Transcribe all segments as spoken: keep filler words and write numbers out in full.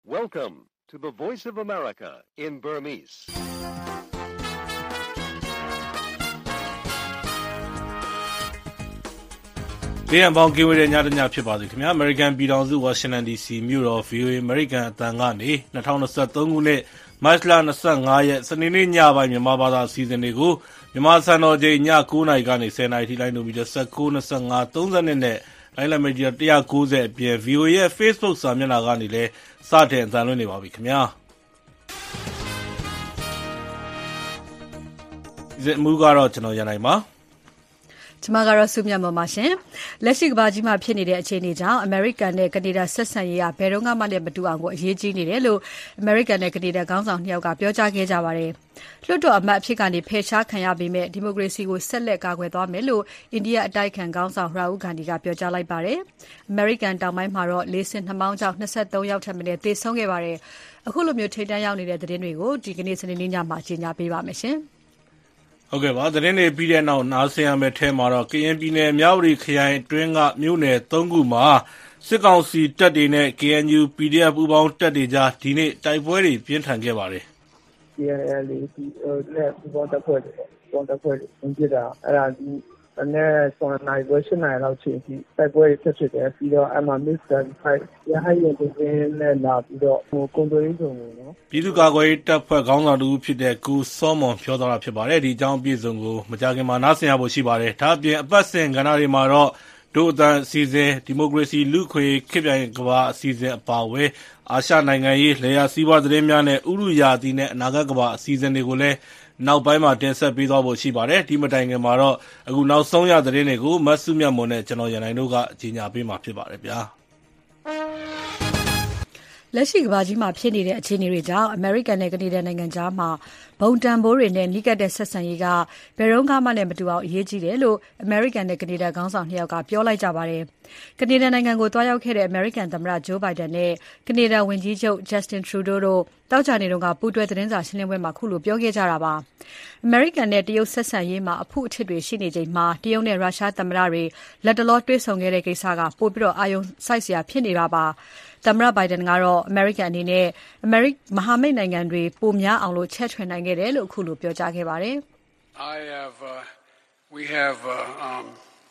Welcome to the Voice of America in Burmese. ။ဒီအပေါင်းကင်းဝေးတဲ့ညတညဖြစ်ပါစေခင်ဗျာ။ American ပြည်ထောင်စု Washington ဒီ စီ မြို့တော် ဗီ အို အေ American အသံကနေ၂၀၂၃ခုနှစ်မတ်လ၂၅ရက်စနေနေ့ညပိုင်းမြန်မာဘာသာအစီအစဉ်တွေကိုမြန်မာစံတော်ချိန်ည၉နာရီကနေ၁၀နာရီထိလိုင်းဒိုမီတာ၁၉ ၂၅ ၃၂နဲ့လိုင်းလံမီဒီယာ၁၉၀အပြင် ဗီ အို အေ ရဲ့ Facebook စာမျက်နှာကနေလည်းစတင်အသံလွှင့်နေပါပြီခင်ဗျာ။ဒီမူကတော့ကျွန်တော်ရနိုင်ပါကျွန်မကတော့စုမြတ်မော်ပါရှင်လက်ရှိကဘာကြီးမှာဖြစ်နေတဲ့အခြေအနေကြောင့် American နဲ့ Canada ဆက်ဆံရေးကဘယ်တော့မှလည်းမတူအောင်ကိုအရေးကြီးနေတယ်လို့ American နဲ့ Canada ခေါင်းဆောင်နှစ်ယောက်ကပြောကြားခဲ့ကြပါတယ်။လွှတ်တော်အမတ်အဖြစ်ကနေဖယ်ရှားခံရပြီးမဲ့ဒီမိုကရေစီကိုဆက်လက်ကာကွယ်သွားမယ်လို့အိန္ဒိယအတိုက်အခံခေါင်းဆောင် Rahul Gandhi ကပြောကြားလိုက်ပါတယ်။ American တောင်ပိုင်းမှာတော့လေဆင်နှမောင်းကြောင့်၂၃ယောက်ထက်မနည်းသေဆုံးခဲ့ပါတယ်။အခုလိုမျိုးထိပ်တန်းရောက်နေတဲ့သတင်းတွေကိုဒီကနေ့စနေနေ့ညမှာကြေညာပေးပါမယ်ရှင်။ဟုတ်ကဲ့ပါသတင်းတွေပြီးတဲ့နောက်နားဆင်ရမယ့်ထဲမှာတော့ကရင်ပြည်နယ်မြဝတီခရိုင်အတွင်းကမြို့နယ်၃ခုမှာစစ်ကောင်စီတပ်တွေနဲ့ ကေ အန် ယူ ပီ ဒီ အက်ဖ် ပူးပေါင်းတပ်တွေကြားဒီနေ့တိုက်ပွဲတွေပြင်းထန်ခဲ့ပါတယ်။ ကေ အန် အယ် လေး ဒီနဲ့ပူးပေါင်းတပ်ဖွဲ့တွေပေါ့ပူးပေါင်းတပ်ဖွဲ့တွေဝင်ပြတာအဲ့ဒါဒီနဲ့ဆောင်းနိုင်ပွဲရှင်းနိုင်လောက်ချိန်ထိတိုက်ပွဲဖြစ်ဖြစ်တယ်ပြီးတော့အမှ Miss Fight ရဟရင်ကိုင်းနဲ့လာပြီးတော့ဟိုကွန်ဒိုရင်းဆောင်ကိုနော်ပြည်သူ့ကာကွယ်ရေးတပ်ဖွဲ့ခေါင်းဆောင်တူဖြစ်တဲ့ကိုစောမွန်ပြောသွားတာဖြစ်ပါတယ်ဒီအကြောင်းအပြည့်စုံကိုမကြာခင်မှာနားဆင်ရဖို့ရှိပါတယ်ဒါအပြင်အပတ်စဉ်ကဏ္ဍတွေမှာတော့ဒို့အတန်အစီအစဉ်ဒီမိုကရေစီလူခွေခေတ်ပြိုင်ကဘာအစီအစဉ်အပါအဝင်အာရှနိုင်ငံရေးလေယာစီးပွားသတင်းများနဲ့ဥရုယာတီနဲ့အနာဂတ်ကဘာအစီအစဉ်တွေကိုလည်းနောက်ပိုင်းမှာတင်ဆက်ပေးသွားဖို့ရှိပါတယ်ဒီမတိုင်ခင်မှာတော့အခုနောက်ဆုံးရသတင်းတွေကိုမတ်စုမြတ်မွန်နဲ့ကျွန်တော်ရန်နိုင်တို့ကကြီးညာပေးမှာဖြစ်ပါတယ်ဗျာလက်ရှိကဘာကြီးမှာဖြစ်နေတဲ့အခြေအနေတွေကြောင့် American နဲ့ Canada နိုင်ငံကြားမှာဘုံတန်ဖိုးတွေနဲ့နှိကက်တဲ့ဆက်ဆံရေးကဘယ်တော့မှလည်းမတူအောင်အရေးကြီးတယ်လို့ American နဲ့ Canada ခေါင်းဆောင်နှစ်ယောက်ကပြောလိုက်ကြပါတယ်။ Canada နိုင်ငံကိုတွားရောက်ခဲ့တဲ့ American သမ္မတ Joe Biden နဲ့ Canada ဝန်ကြီးချုပ် Justin Trudeau တို့တောက်ကြနေတုန်းကပူးတွဲသတင်းစာရှင်းလင်းပွဲမှာခုလိုပြောခဲ့ကြတာပါ။ American နဲ့တရုတ်ဆက်ဆံရေးမှာအဖုအထစ်တွေရှိနေချိန်မှာတရုတ်နဲ့ရုရှားသမ္မတတွေလက်တလောတွေ့ဆုံခဲ့တဲ့ကိစ္စကပိုပြီးတော့အာရုံစိုက်စရာဖြစ်နေတာပါ။သမ္မတ Biden ကတော့ American အနေနဲ့ American မဟာမိတ်နိုင်ငံတွေပိုများအောင်လို့ချဲ့ထွင်နိုင်ခဲ့တယ်လို့အခုလိုပြောကြားခဲ့ပါတယ်။ I have uh, we have uh, um,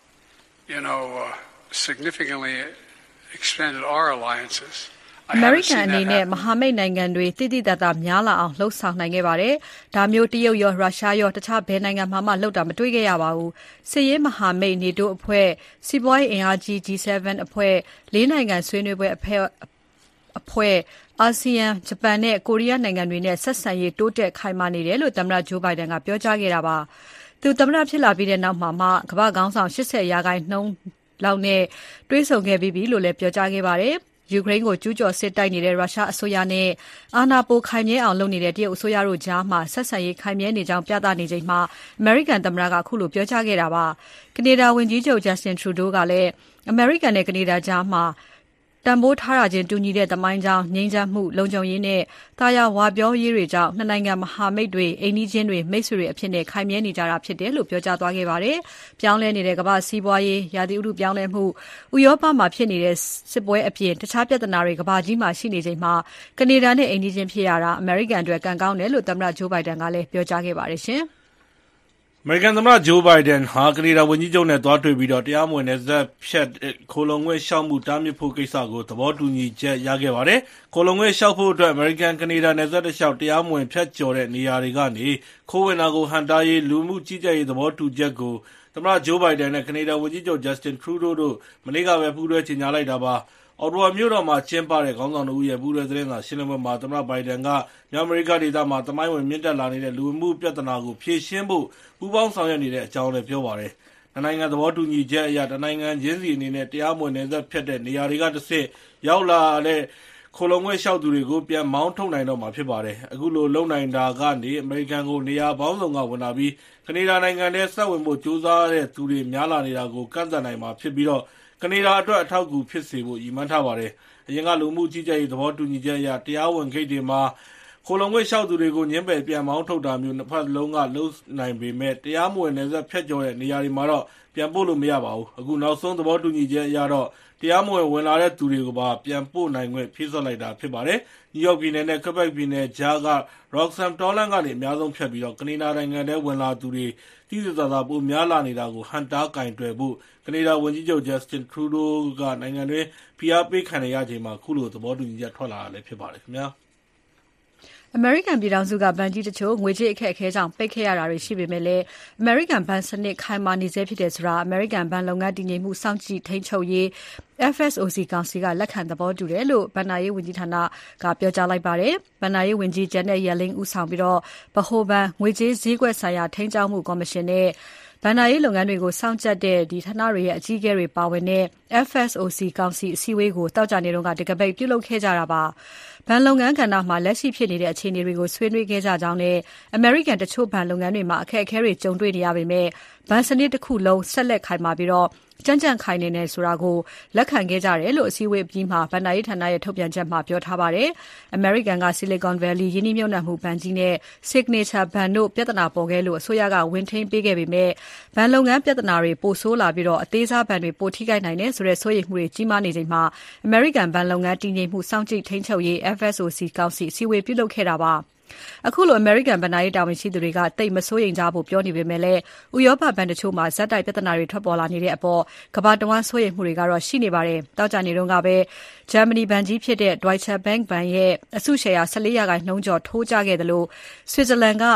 you know uh, significantly expanded our alliances American အနေနဲ့မဟာမိတ်နိုင်ငံတွေတည်တည်တတ်တာများလာအောင်လှုပ်ဆောင်နိုင်ခဲ့ပါတယ်။ဒါမျိုးတရုတ်ရောရုရှားရောတခြားဘယ်နိုင်ငံမှမလှုပ်တာမတွေ့ခဲ့ရပါဘူး။စစ်ရေးမဟာမိတ် NATO အဖွဲ့စီးပွားရေးအင်အားကြီး G 7 အဖွဲ့လေးနိုင်ငံဆွေးနွေးပွဲအဖွဲ့အဖွဲ့အာဆီယံဂျပန်နဲ့ကိုရီးယားနိုင်ငံတွေနဲ့ဆက်ဆံရေးတိုးတက်ခိုင်မာနေတယ်လို့သမ္မတ Joe Biden ကပြောကြားခဲ့တာပါ။သူသမ္မတဖြစ်လာပြီးတဲ့နောက်မှာမှကမ္ဘာ့ခေါင်းဆောင်၈၀ရာခိုင်နှုန်းလောက်နဲ့တွေ့ဆုံခဲ့ပြီးပြီလို့လည်းပြောကြားခဲ့ပါတယ်။ယူကရိန်းကိုကျူးကျော်စစ်တိုက်နေတဲ့ရုရှားအစိုးရနဲ့အာဏာပိုခိုင်မြဲအောင်လုပ်နေတဲ့တရုတ်အစိုးရတို့ကြားမှာဆက်ဆံရေးခိုင်မြဲနေကြောင်းပြသနေချိန်မှာ American သမ္မတကခုလိုပြောကြားခဲ့တာပါ။ Canada ဝန်ကြီးချုပ် Justin Trudeau ကလည်း American နဲ့ Canada ကြားမှာတန်ဖိုးထားတာချင်းတူညီတဲ့သမိုင်းကြောင်းငြိမ်းချမ်းမှုလုံခြုံရေးနဲ့တာယာဝပြောရေးတွေကြောင့်နှစ်နိုင်ငံမဟာမိတ်တွေအိမ်နီးချင်းတွေမိတ်ဆွေတွေအဖြစ်နဲ့ခိုင်မြဲနေကြတာဖြစ်တယ်လို့ပြောကြားသွားခဲ့ပါတယ်။ပြောင်းလဲနေတဲ့ကမ္ဘာစီးပွားရေးရာသီဥတုပြောင်းလဲမှုဥရောပမှာဖြစ်နေတဲ့စစ်ပွဲအပြင်တခြားပြဿနာတွေကမ္ဘာကြီးမှာရှိနေချိန်မှာကနေဒါနဲ့အိမ်နီးချင်းဖြစ်ရတာအမေရိကန်အတွက်ကံကောင်းတယ်လို့သမ္မတ Joe Biden ကလည်းပြောကြားခဲ့ပါတယ်ရှင်။အမေရိကန်သမ္မတ Joe Biden ဟာကနေဒါဝန်ကြီးချုပ်နဲ့သွားတွေ့ပြီးတော့တရားမဝင်နယ်စပ်ဖြတ်ခိုလုံခွင့်လျှောက်မှုတားမြစ်ဖို့ကိစ္စကိုသဘောတူညီချက်ရခဲ့ပါတယ်။ခိုလုံခွင့်လျှောက်ဖို့အတွက်အမေရိကန်ကနေဒါနယ်စပ်တစ်လျှောက်တရားမဝင်ဖြတ်ကျော်တဲ့နေရာတွေကနေခိုးဝင်တာကိုဟန့်တားရေးလူမှုကြီးကြပ်ရေးသဘောတူချက်ကိုသမ္မတ Joe Biden နဲ့ကနေဒါဝန်ကြီးချုပ် Justin Trudeau တို့မနေ့ကပဲပူးတွဲကြေညာလိုက်တာပါ။အော်တိုဝါမြို့တော်မှာကျင်းပတဲ့ခေါင်းဆောင်တို့ရဲ့ပူးတွဲသတင်းစာရှင်းလင်းပွဲမှာသမ္မတ Biden ကမြောက်အမေရိကဒေသမှာသမိုင်းဝင်မြင့်တက်လာနေတဲ့လူမှုပြဿနာကိုဖြေရှင်းဖို့ပူးပေါင်းဆောင်ရွက်နေတဲ့အကြောင်းလည်းပြောပါတယ်။နှစ်နိုင်ငံသဘောတူညီချက်အရတနိုင်ငံချင်းစီအနေနဲ့တရားမဝင်နယ်စပ်ဖြတ်တဲ့နေရာတွေကတစ်ဆင့်ရောက်လာတဲ့ခိုလုံခွင့်လျှောက်သူတွေကိုပြန်မောင်းထုတ်နိုင်တော့မှာဖြစ်ပါတယ်။အခုလိုလုံနိုင်တာကနေအမေရိကန်ကိုနေရာပေါင်းစုံကဝင်လာပြီးကနေဒါနိုင်ငံထဲဆက်ဝင်ဖို့ကြိုးစားတဲ့သူတွေများလာနေတာကိုကန့်သတ်နိုင်မှာဖြစ်ပြီးတော့ကနေဒါအတွက်အထောက်အကူဖြစ်စေဖို့ရည်မှန်းထားပါတယ်။အရင်ကလူမှုကြီးကြပ်ရေးသဘောတူညီချက်အရတရားဝင်ဂိတ်တွေမှာခိုလုံခွင့်လျှောက်သူတွေကိုညှင်းပယ်ပြန်မောင်းထုတ်တာမျိုးနှစ်ဖက်လုံးကလုပ်နိုင်ပေမဲ့တရားမဝင်နယ်စပ်ဖြတ်ကျော်တဲ့နေရာတွေမှာတော့ပြန်ပို့လို့မရပါဘူး။အခုနောက်ဆုံးသဘောတူညီချက်အရတော့တရားမဝင်ဝင်လာတဲ့သူတွေကိုပါပြန်ပို့နိုင်ခွင့်ဖြည့်စွက်လိုက်တာဖြစ်ပါတယ်။ နယူးယောက်ပြည်နယ်နဲ့ကွေးဘက်ပြည်နယ်ကြားက Roxham တောလမ်းကနေအများဆုံးဖြတ်ပြီးကနေဒါနိုင်ငံထဲဝင်လာသူတွေသိသိသာသာပိုများလာနေတာကိုဟန့်တားကင်တွယ်ဖို့ကနေဒါဝန်ကြီးချုပ် Justin Trudeau ကနိုင်ငံတွင်းဖိအားပေးခံနေရချိန်မှာခုလိုသဘောတူညီချက်ထွက်လာတာလည်းဖြစ်ပါတယ်ခင်ဗျာ။အမေရိကန်ပြည်ထောင်စုကဘဏ်ကြီးတချို့ငွေကြေးအခက်အခဲကြောင့်ပိတ်ခဲ့ရတာတွေရှိပေမဲ့လည်းအမေရိကန်ဘဏ်စနစ်ခိုင်မာနေဆဲဖြစ်တယ်ဆိုတာအမေရိကန်ဘဏ်လုပ်ငန်းတည်ငြိမ်မှုစောင့်ကြည့်ထိန်းချုပ်ရေး F S O C ကောင်စီကလက်ခံသဘောတူတယ်လို့ဘဏ္ဍာရေးဝန်ကြီးဌာနကပြောကြားလိုက်ပါတယ်။ဘဏ္ဍာရေးဝန်ကြီး Janet Yellen ဦးဆောင်ပြီးဗဟိုဘဏ်ငွေကြေးဈေးကွက်ဆိုင်ရာထိန်းကျောင်းမှုကော်မရှင်နဲ့ဘဏ္ဍာရေးလုပ်ငန်းတွေကိုစောင့်ကြပ်တဲ့ဒီဌာနတွေရဲ့အကြီးအကဲတွေပါဝင်တဲ့ F S O C ကောင်စီအစည်းအဝေးကိုတောက်ကြနေတော့ကတကပိတ်ပြုလုပ်ခဲ့ကြတာပါ။ဘဏ်လုပ်ငန်းကဏ္ဍမှာလက်ရှိဖြစ်နေတဲ့အခြေအနေတွေကိုဆွေးနွေးခဲ့ကြကြောင်းနဲ့အမေရိကန်တချို့ဘဏ်လုပ်ငန်းတွေမှာအခက်အခဲတွေကြုံတွေ့နေရပေမဲ့ဘဏ်စနစ်တစ်ခုလုံးဆက်လက်ခိုင်မာပြီးတော့ကြံ့ကြံ့ခိုင်နေတယ်ဆိုတာကိုလက်ခံခဲ့ကြတယ်လို့အစည်းအဝေးအပြီးမှာဘဏ္ဍာရေးဌာနရဲ့ထုတ်ပြန်ချက်မှာပြောထားပါတယ်။ အမေရိကန်က Silicon Valley ရင်းနှီးမြှုပ်နှံမှုဘဏ်ကြီးနဲ့ Signature ဘဏ်တို့ပြဿနာပေါ်ခဲ့လို့အစိုးရကဝန်ထိန်းပေးခဲ့ပေမဲ့ဘဏ်လုပ်ငန်းပြဿနာတွေပိုဆိုးလာပြီးတော့အသေးစားဘဏ်တွေပိုထိခိုက်နိုင်တယ်ဆိုတဲ့စိုးရိမ်မှုတွေကြီးမားနေချိန်မှာအမေရိကန်ဘဏ်လုပ်ငန်းတည်ငြိမ်မှုစောင့်ကြည့်ထိန်းချုပ်ရေး F S O C ကောင်စီအစည်းအဝေးပြုလုပ်ခဲ့တာပါ။အခုလိုအမေရိကန်ဘဏ္ဍာရေးတာဝန်ရှိသူတွေကတိတ်မစိုးရိမ်ကြဖို့ပြောနေပေမဲ့လည်းဥရောပဘဏ်တချို့မှာဇက်တိုက်ပြဿနာတွေထွက်ပေါ်လာနေတဲ့အပေါ်ကမ္ဘာတဝန်းစိုးရိမ်မှုတွေကတော့ရှိနေပါတယ်။တောက်ကြနေတော့ကပဲဂျာမနီဘဏ်ကြီးဖြစ်တဲ့ Deutsche Bank ဘဏ်ရဲ့အစုရှယ်ယာ၁၄ရာခိုင်နှုန်းကျော်ထိုးကျခဲ့တယ်လို့ Switzerland က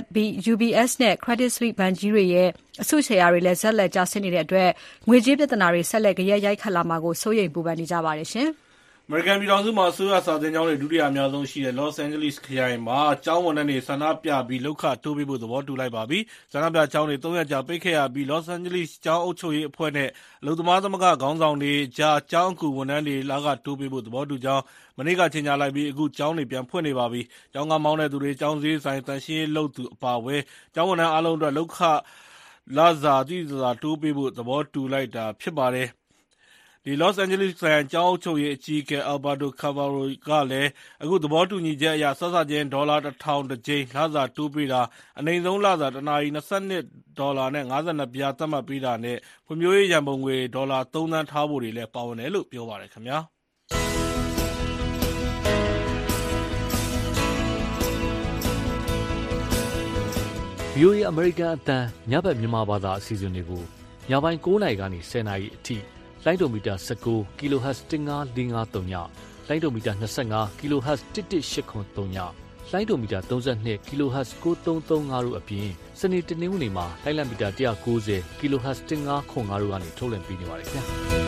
U B S နဲ့ Credit Suisse ဘဏ်ကြီးတွေရဲ့အစုရှယ်ယာတွေလည်းဆက်လက်ကျဆင်းနေတဲ့အတွက်ငွေကြေးပြဿနာတွေဆက်လက်ကြရိုက်ခတ်လာမှာကိုစိုးရိမ်ပူပန်နေကြပါတယ်ရှင်။အမေရိကန်ပြည်ထောင်စုမှာအစိုးရစာသင်ကျောင်းတွေဒုတိယအများဆုံးရှိတဲ့ Los Angeles ခရိုင်မှာကျောင်းဝန်ထမ်းတွေဆန္ဒပြပြီးလုပ်ခတိုးပေးဖို့သဘောတူလိုက်ပါပြီ။ဆန္ဒပြကျောင်းတွေသုံးရက်ကြာပိတ်ခဲ့ရပြီး Los Angeles ကျောင်းအုပ်ချုပ်ရေးအဖွဲ့နဲ့အလုပ်သမားသမဂ္ဂခေါင်းဆောင်တွေကြားကျောင်းအကူဝန်ထမ်းတွေလခတိုးပေးဖို့သဘောတူကြောင်းမနေ့ကကြေညာလိုက်ပြီးအခုကျောင်းတွေပြန်ဖွင့်နေပါပြီ။ကျောင်းကမောင်းတဲ့သူတွေကျောင်းဈေးဆိုင်တန်ရှင်းရေးလုပ်သူအပါအဝင်ကျောင်းဝန်ထမ်းအားလုံးအတွက်လုပ်ခလစာသိသိသာတိုးပေးဖို့သဘောတူလိုက်တာဖြစ်ပါတယ်။ဒီ Los Angeles ခရိုင်ကျောင်းအုပ်ချုပ်ရေးအကြီးအကဲ Alberto Cavallo ကလည်းအခုသဘောတူညီချက်အရစစချင်းဒေါ်လာတစ်ထောင်တစ်ကြိမ်လစာတိုးပေးတာအနိမ့်ဆုံးလစာတစ်နာရီ၂၂ဒေါ်လာနဲ့၅၂ပြားသတ်မှတ်ပေးတာနဲ့ဖွံ့ဖြိုးရေးရန်ပုံငွေဒေါ်လာသုံးသန်းထားဖို့တွေလည်းပါဝင်တယ်လို့ပြောပါတယ်ခင်ဗျာ။ V O A အမေရိကန်အသံညဘက်မြန်မာဘာသာအစီအစဉ်တွေကိုညပိုင်း၉နာရီကနေ၁၀နာရီအထိလိုင်းဒိုမီတာ၁၉ kHz တစ်ငါးလေးငါးသုံးညလိုင်းဒိုမီတာ၂၅ kHz တစ်တစ်ရှစ်ခွန်သုံးညလိုင်းဒိုမီတာ၃၂ kHz ကိုသုံးသုံးငါတို့အပြင်စနေတနင်္ဂနွေမှာလိုင်းလံမီတာ၁၉၀ kHz တစ်ငါးခွန်ငါတို့ကနေထုတ်လွှင့်ပေးနေပါတယ်ခင်ဗျာ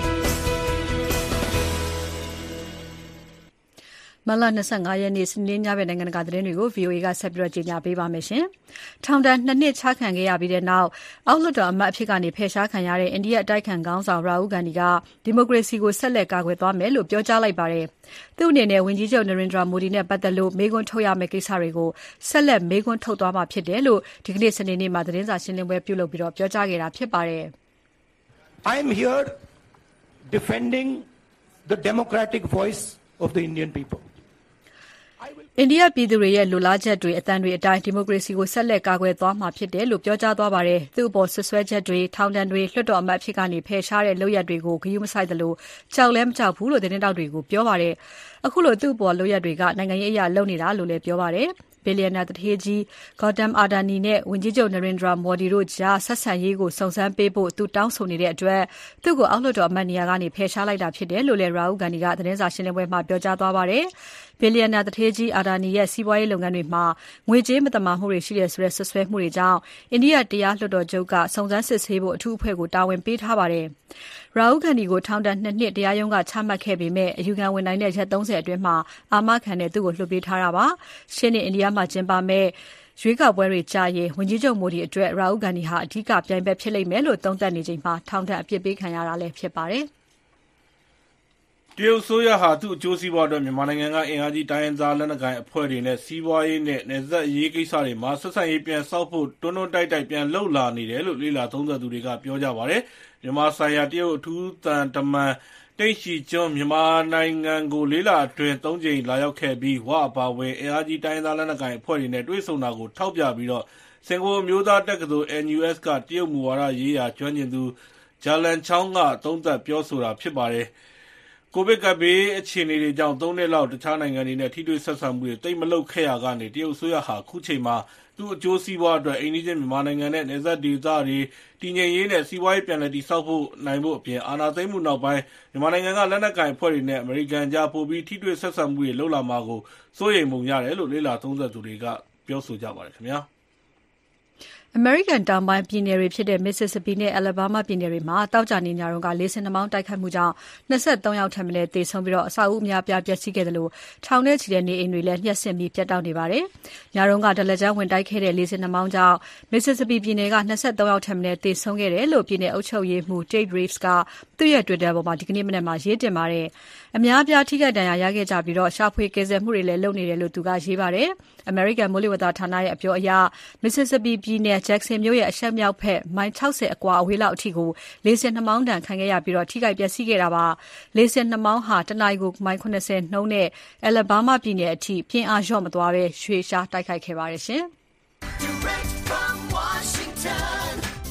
မတ်လ၂၅ရက်နေ့စနေညဘက်နိုင်ငံတကာသတင်းတွေကို V O A ကဆက်ပြီးကြေညာပေးပါမယ်ရှင်။ထောင်ဒဏ်နှစ်နှစ်ချခံခဲ့ရပြီးတဲ့နောက်အောက်လွှတ်တော်အမတ်အဖြစ်ကနေဖယ်ရှားခံရတဲ့အိန္ဒိယအတိုက်အခံခေါင်းဆောင် Rahul Gandhi ကဒီမိုကရေစီကိုဆက်လက်ကာကွယ်သွားမယ်လို့ပြောကြားလိုက်ပါတယ်။သူ့အနေနဲ့ဝန်ကြီးချုပ် Narendra Modi နဲ့ပတ်သက်လို့မေးခွန်းထုတ်ရမယ့်ကိစ္စတွေကိုဆက်လက်မေးခွန်းထုတ်သွားမှာဖြစ်တယ်လို့ဒီကနေ့စနေနေ့မှာသတင်းစာရှင်းလင်းပွဲပြုလုပ်ပြီးပြောကြားခဲ့တာဖြစ်ပါတယ်။ I am here defending the democratic voice of the Indian people. အိန္ဒိယပြည်သူတွေရဲ့လူလားချက်တွေအတန်တွေအတိုင်းဒီမိုကရေစီကိုဆက်လက်ကာကွယ်သွားမှာဖြစ်တယ်လို့ပြောကြားသွားပါတယ်။သူ့အပေါ်ဆွဆွဲချက်တွေထောင်ဒဏ်တွေလွှတ်တော်အမတ်ဖြစ်ကနေဖယ်ရှားတဲ့လုပ်ရက်တွေကိုဂရုမစိုက်သလိုကြောက်လဲမကြောက်ဘူးလို့သတင်းတောက်တွေကိုပြောပါတယ်။အခုလိုသူ့အပေါ်လုပ်ရက်တွေကနိုင်ငံရေးအရာလုပ်နေတာလို့လည်းပြောပါတယ်။ဘီလီယံနာသူဌေးကြီး Gautam Adani နဲ့ဝန်ကြီးချုပ် Narendra Modi တို့ကြားဆက်ဆံရေးကိုစုံစမ်းပေးဖို့သူတောင်းဆိုနေတဲ့အတွက်သူ့ကိုအောက်လွှတ်တော်အမတ်နေရာကနေဖယ်ရှားလိုက်တာဖြစ်တယ်လို့လည်း Rahul Gandhi ကသတင်းစာရှင်းလင်းပွဲမှာပြောကြားသွားပါတယ်။ဘီလီယံနာသူဌေးကြီး Adani ရဲ့စီးပွားရေးလုပ်ငန်းတွေမှာငွေကြေးမတမာမှုတွေရှိတယ်ဆိုတဲ့ဆွဆွဲမှုတွေကြောင့်အိန္ဒိယတရားလွှတ်တော်ချုပ်ကစုံစမ်းစစ်ဆေးဖို့အထူးအဖွဲ့ကိုတာဝန်ပေးထားပါတယ်။ Rahul Gandhi ကိုထောင်ဒဏ်နှစ်နှစ်တရားရုံးကချမှတ်ခဲ့ပေမဲ့အယူခံဝင်နိုင်တဲ့ရက်၃၀အတွင်းမှာအာမခံနဲ့သူ့ကိုလွှတ်ပေးထားတာပါ။ရှင်းနေအိန္ဒိယမှာကျင်းပမဲ့ရွေးကောက်ပွဲတွေကြာရင်ဝန်ကြီးချုပ် Modi အတွက် Rahul Gandhi ဟာအဓိကပြိုင်ဘက်ဖြစ်လိမ့်မယ်လို့သုံးသပ်နေချိန်မှာထောင်ဒဏ်အပြစ်ပေးခံရတာလည်းဖြစ်ပါတယ်။တရုတ်ဆိုရဟာသူ့အကျိုးစီးပွားအတွက်မြန်မာနိုင်ငံကအင်အားကြီးတိုင်းရင်းသားလက်နက်ကိုင်အဖွဲ့တွေနဲ့စီးပွားရေးနဲ့နယ်စပ်ရေးကိစ္စတွေမှာဆက်ဆံရေးပြန်ဆောက်ဖို့တွန်းတွန်းတိုက်တိုက်ပြန်လှုပ်လာနေတယ်လို့လေ့လာသုံးသပ်သူတွေကပြောကြပါတယ်။မြန်မာဆိုင်ရာတရုတ်အထူးသံတမန်တိတ်ရှိကျွန်းမြန်မာနိုင်ငံကိုလေးလအတွင်းသုံးကြိမ်လာရောက်ခဲ့ပြီးဝအပါဝင်အင်အားကြီးတိုင်းသားလက်နက်ကိုင်အဖွဲ့တွေနဲ့တွေ့ဆုံတာကိုထောက်ပြပြီးတော့စင်ကာပူမျိုးသားတက္ကသိုလ် N U S ကတရုတ်မူဝါဒရေးရာကျွမ်းကျင်သူဂျာလန်ချောင်းကသုံးသပ်ပြောဆိုတာဖြစ်ပါတယ်။ကိုဗစ်ကပ်ဘေးအခြေအနေတွေကြောင့်သုံးနှစ်လောက်တခြားနိုင်ငံတွေနဲ့ထိတွေ့ဆက်ဆံမှုတွေသိပ်မလုပ်ခဲ့ရကနေတရုတ်အစိုးရဟာခုချိန်မှာသူ့အကျိုးစီးပွားအတွက်အိမ်နီးချင်းမြန်မာနိုင်ငံနဲ့နယ်စပ်ဒေသတွေတည်ငြိမ်ရေးနဲ့စီးပွားရေးပြန်လည်တည်ဆောက်ဖို့နိုင်ဖို့အပြင်အာဏာသိမ်းမှုနောက်ပိုင်းမြန်မာနိုင်ငံကလက်နက်ကိုင်အဖွဲ့တွေနဲ့အမေရိကန်ကြားပိုပြီးထိတွေ့ဆက်ဆံမှုတွေလုပ်လာမှာကိုစိုးရိမ်ပုံရတယ်လို့လေ့လာသုံးသပ်သူတွေကပြောဆိုကြပါတယ်ခင်ဗျာအမေရိကန်တောင်ပိုင်းပြည်နယ်တွေဖြစ်တဲ့ Mississippi နဲ့ Alabama ပြည်နယ်တွေမှာတောက်ကြနေညတုန်းကလေဆင်နှာမောင်းတိုက်ခတ်မှုကြောင့်၂၃ယောက်ထက်မနည်းသေဆုံးပြီးအဆောက်အဦအများပြားပျက်စီးခဲ့တယ်လို့ထောင်ထဲချီတဲ့နေအိမ်တွေလည်းလျှက်စစ်ပြီးပြတ်တောက်နေပါတယ်။ညတုန်းကဒလကြမ်းဝင်တိုက်ခဲ့တဲ့လေဆင်နှာမောင်းကြောင့် Mississippi ပြည်နယ်က၂၃ယောက်ထက်မနည်းသေဆုံးခဲ့တယ်လို့ပြည်နယ်အုပ်ချုပ်ရေးမှူး Tate Reeves ကသူ့ရဲ့ Twitter ပေါ်မှာဒီကနေ့မနက်မှာရေးတင်ပါတယ်။အများအပြားထိခိုက်ဒဏ်ရာရခဲ့ကြပြီးရှာဖွေကယ်ဆယ်မှုတွေလည်းလုပ်နေတယ်လို့သူကရေးပါတယ်။ American မိုးလေဝသဌာနရဲ့အပြောအရ Mississippi ပြည်နယ် Jackson မြို့ရဲ့အရှေ့မြောက်ဘက်မိုင်၆၀အကွာအဝေးလောက်အထိကိုလေဆင်နှာမောင်းဒဏ်ခံခဲ့ရပြီးထိခိုက်ပျက်စီးခဲ့တာပါ။လေဆင်နှာမောင်းဟာတနာရီကိုမိုင်၇၀နှုန်းနဲ့ Alabama ပြည်နယ်အထိပြင်းအားလျော့မသွားဘဲရွှေ့ရှားတိုက်ခိုက်ခဲ့ပါတယ်ရှင်။ Direct from Washington,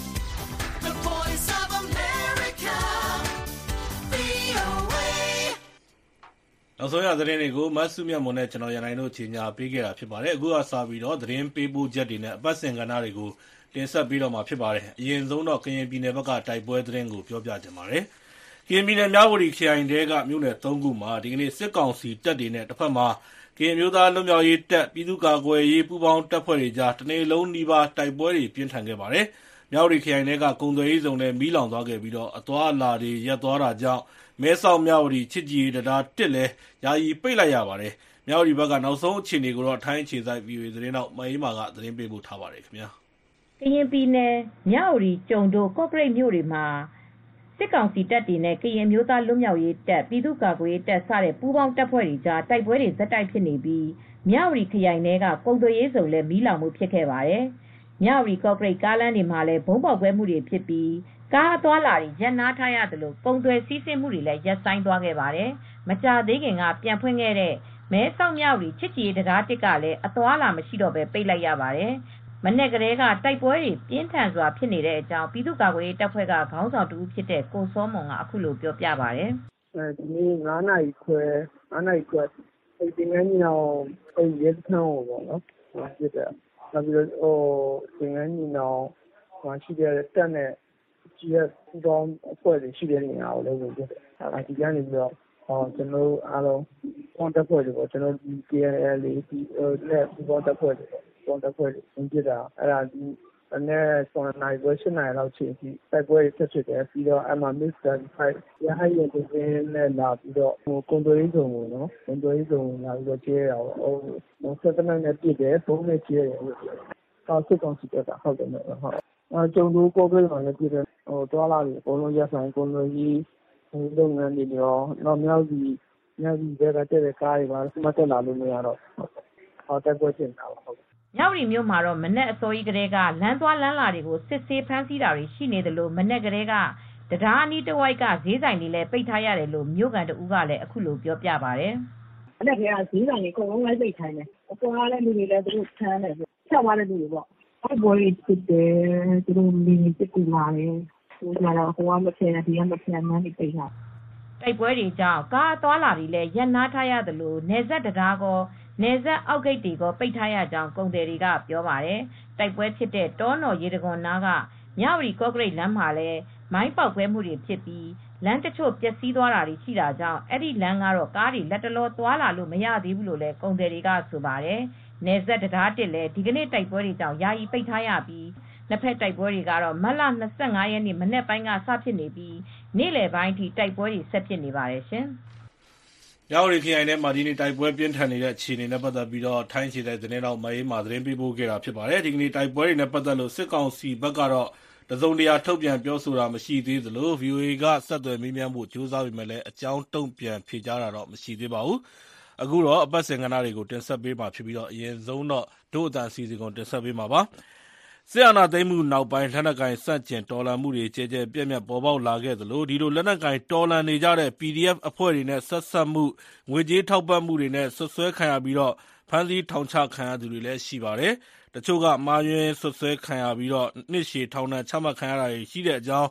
the voice of America, ဗွီအိုအေနောက်ဆုံးရသတင်းတွေကိုမတ်စုမြတ်မွန်နဲ့ကျွန်တော်ရန်နိုင်တို့ကြီးညာပေးခဲ့တာဖြစ်ပါတယ်။အခုကစပြီးတော့သတင်းပေးပို့ချက်တွေနဲ့အပတ်စဉ်ကဏ္ဍတွေကိုတင်ဆက်ပြီးတော့မှာဖြစ်ပါတယ်။အရင်ဆုံးတော့ကရင်ပြည်နယ်ဘက်ကတိုက်ပွဲသတင်းကိုပြောပြချင်ပါတယ်။ကရင်ပြည်နယ်မြဝတီခရိုင်တဲကမြို့နယ်သုံးခုမှာဒီကနေ့စစ်ကောင်စီတပ်တွေနဲ့တစ်ဖက်မှာကရင်မျိုးသားလွတ်မြောက်ရေးတပ်ပြည်သူ့ကာကွယ်ရေးပူးပေါင်းတပ်ဖွဲ့တွေကြားတနေ့လုံးနီးပါးတိုက်ပွဲတွေပြင်းထန်ခဲ့ပါတယ်။မြဝတီခရိုင်တဲကကုံသွယ်ရေးစုံနဲ့မီးလောင်သွားခဲ့ပြီးတော့အသွားအလာတွေရပ်သွားတာကြောင့်မဲဆောက်မြဝတီချစ်ကြည်ရေးတရားတစ်လဲယာယီပိတ်လိုက်ရပါတယ်။မြဝတီဘက်ကနောက်ဆုံးအခြေအနေကိုတော့ထိုင်းအခြေစိုက် ဗီအိုအေ သတင်းတော့မအေးမာကသတင်းပေးပို့ထားပါတယ်ခင်ဗျာ။ကရင်ပြည်နယ်မြဝတီကျုံတို့ကော့ကရိတ်မြို့တွေမှာစစ်ကောင်စီတပ်တွေနဲ့ကရင်မျိုးသားလွတ်မြောက်ရေးတပ်ပြည်သူ့ကာကွယ်ရေးတပ်စတဲ့ပူးပေါင်းတပ်ဖွဲ့တွေကြားတိုက်ပွဲတွေဇက်တိုက်ဖြစ်နေပြီးမြဝတီခရိုင်ထဲကကုံသွယ်ရေးစုံလည်းမီးလောင်မှုဖြစ်ခဲ့ပါတယ်။မြဝတီကော့ကရိတ်ကားလမ်းတွေမှာလည်းဘုံပေါက်ကွဲမှုတွေဖြစ်ပြီးကားအသွားလာတွေရပ်နားထားရသလိုကုံသွယ်စီးဆင်းမှုတွေလည်းရပ်ဆိုင်းသွားခဲ့ပါတယ်။မကြာသေးခင်ကပြန်ဖွင့်ခဲ့တဲ့မဲဆောက်မြဝတီချစ်ကြည်ရေးတရားတစ်ကလည်းအသွားလာမရှိတော့ပဲပိတ်လိုက်ရပါတယ်။မနေ့ကတည်းကတိုက်ပွဲတွေပြင်းထန်စွာဖြစ်နေတဲ့အကြောင်းပြည်သူ့ကာကွယ်ရေးတပ်ဖွဲ့ကခေါင်းဆောင်တူဖြစ်တဲ့ကိုစောမွန်ကအခုလိုပြောပြပါတယ်။အဲဒီနေ့ငါးနာရီခွဲငါးနာရီခွဲအဲဒီတင်ငန်းကြီးအောင်အဲဒီရဲစခန်းကိုပေါ့နော်။ဖြစ်တယ်။နောက်ပြီးတော့ဟိုတင်ငန်းကြီးအောင်မရှိတဲ့တက်နဲ့ကြီးရဲ့ပူပေါင်းအဖွဲ့တွေရှိတဲ့နေရာကိုလည်းဝင်ဖြစ်တယ်။အဲဒီကနေပြီးတော့ဟောကျွန်တော်အားလုံးကွန်တက်ဖွဲ့တွေပေါ့ကျွန်တော်ဒီ K N L လေးဒီလက်ပူပေါင်းတက်ဖွဲ့တွေကွန်တက်ဖွဲ့တွေဝင်ဖြစ်တာအဲ့ဒါဒီအနေဆောင်းနိုင်ဝရှင်းနိုင်လောက်ချိန်ဒီတိုက်ပွဲဆက်ဖြစ်တယ်ပြီးတော့အမှ Miss thirty-five ရဟရင်ဒီနဲ့လာပြီးတော့ဟိုကွန်တိုရေးစုံကိုနော်ကွန်တိုရေးစုံလာပြီးတော့ကျဲရအောင်ဟိုဟိုစက်တနက်နဲ့ပြည့်တယ်ဘုံနဲ့ကျဲတယ်ဟုတ်တယ်။အော်စစ်ကောင်စီကဟုတ်တယ်နော်ဟုတ်အဲကျုံတို့ကိုပြည့်တော်လည်းပြည့်တယ်ဟိုတွာလာပြီးအကုန်လုံးရဆိုင်ကွန်တိုရေးလုပ်ငန်းတွေရောနောက်မြောက်စီမြောက်စီကတက်တဲ့ကားတွေပါမတက်လာလို့မရတော့ဟောတက်ပွဲကျင်တာပါဟုတ်မြဝတီမြို့မှာတော့မနက်အစောကြီးကတည်းကလမ်းသွားလမ်းလာတွေကိုစစ်ဆေးဖမ်းဆီးတာတွေရှိနေတယ်လို့မနက်ကတည်းကတရားအနီးတစ်ဝိုက်ကဈေးဆိုင်တွေလည်းပိတ်ထားရတယ်လို့မြို့ကန်တဦးကလည်းအခုလိုပြောပြပါတယ်။အဲ့ဒါကဈေးဆိုင်တွေအကုန်လုံးလိုက်ပိတ်ထိုင်းတယ်။အပေါ်ကလည်းလူတွေလည်းသူတို့ဖမ်းတယ်ဆိုချက်သွားတဲ့လူတွေပေါ့။အဲ့ဘော်ရီဖြစ်တယ်သူတို့လင်းစစ်ကူလာတယ်။ဟိုကြတော့ဟိုကမဖြစ်နေဒီကမဖြစ်နေနေပိတ်ထား။တိုက်ပွဲတွေကြောင့်ကားသွားလာတွေလည်းရပ်နားထားရတယ်လို့နေဆက်တရားကောနယ်စပ်အောက်ဂိတ်တွေကိုပိတ်ထားရကြောင်းကုန်တယ်တွေကပြောပါတယ်။တိုက်ပွဲဖြစ်တဲ့တောနော်ရေတခွန်နားကမြဝတီကော့ကရိတ်လမ်းမှာလည်းမိုင်းပေါက်ကွဲမှုတွေဖြစ်ပြီးလမ်းတချို့ပျက်စီးသွားတာတွေရှိတာကြောင့်အဲ့ဒီလမ်းကတော့ကားတွေလက်တလောသွားလာလို့မရသေးဘူးလို့လည်းကုန်တယ်တွေကဆိုပါတယ်။နယ်စပ်တရားတစ်လည်းဒီကနေ့တိုက်ပွဲတွေကြောင့်ယာယီပိတ်ထားရပြီးနှစ်ဖက်တိုက်ပွဲတွေကတော့မတ်လ၂၅ရက်နေ့မနက်ပိုင်းကစဖြစ်နေပြီးနေ့လယ်ပိုင်းထိတိုက်ပွဲတွေဆက်ဖြစ်နေပါတယ်ရှင်။မြဝတီခရိုင်ထဲမှာဒီနေ့တိုက်ပွဲပြင်းထန်နေတဲ့အခြေအနေနဲ့ပတ်သက်ပြီးတော့ထိုင်းခြေတဲ့သတင်းတော်မအေးမှာသတင်းပေးပို့ခဲ့တာဖြစ်ပါတယ်ဒီကနေ့တိုက်ပွဲတွေနဲ့ပတ်သက်လို့စစ်ကောင်စီဘက်ကတော့တစုံတရာထုတ်ပြန်ပြောဆိုတာမရှိသေးသလို ဗီအိုအေ ကဆက်သွယ်မေးမြန်းဖို့ကြိုးစားပေမဲ့လည်းအကြောင်းတုံ့ပြန်ဖြေကြားတာတော့မရှိသေးပါဘူးအခုတော့အပတ်စဉ်ကဏ္ဍတွေကိုတင်ဆက်ပေးမှာဖြစ်ပြီးတော့အရင်ဆုံးတော့ဒို့အတန်စီစီကိုတင်ဆက်ပေးမှာပါစစ်အာဏာသိမ်းမှုနောက်ပိုင်းလက်နက်ကိုင်စန့်ကျင်တော်လှန်မှုတွေကြဲကြဲပြန့်ပြန့်ပေါ်ပေါက်လာခဲ့သလိုဒီလိုလက်နက်ကိုင်တော်လှန်နေကြတဲ့ ပီဒီအက်ဖ် အဖွဲ့တွေနဲ့ဆက်ဆက်မှုငွေကြေးထောက်ပံ့မှုတွေနဲ့ဆွဆွဲခံရပြီးတော့ဖမ်းဆီးထောင်ချခံရသူတွေလည်းရှိပါတယ်။တချို့ကမှားယွင်းဆွဆွဲခံရပြီးတော့နှစ်ရှည်ထောင်ဒဏ်ချမှတ်ခံရတာတွေရှိတဲ့အကြောင်း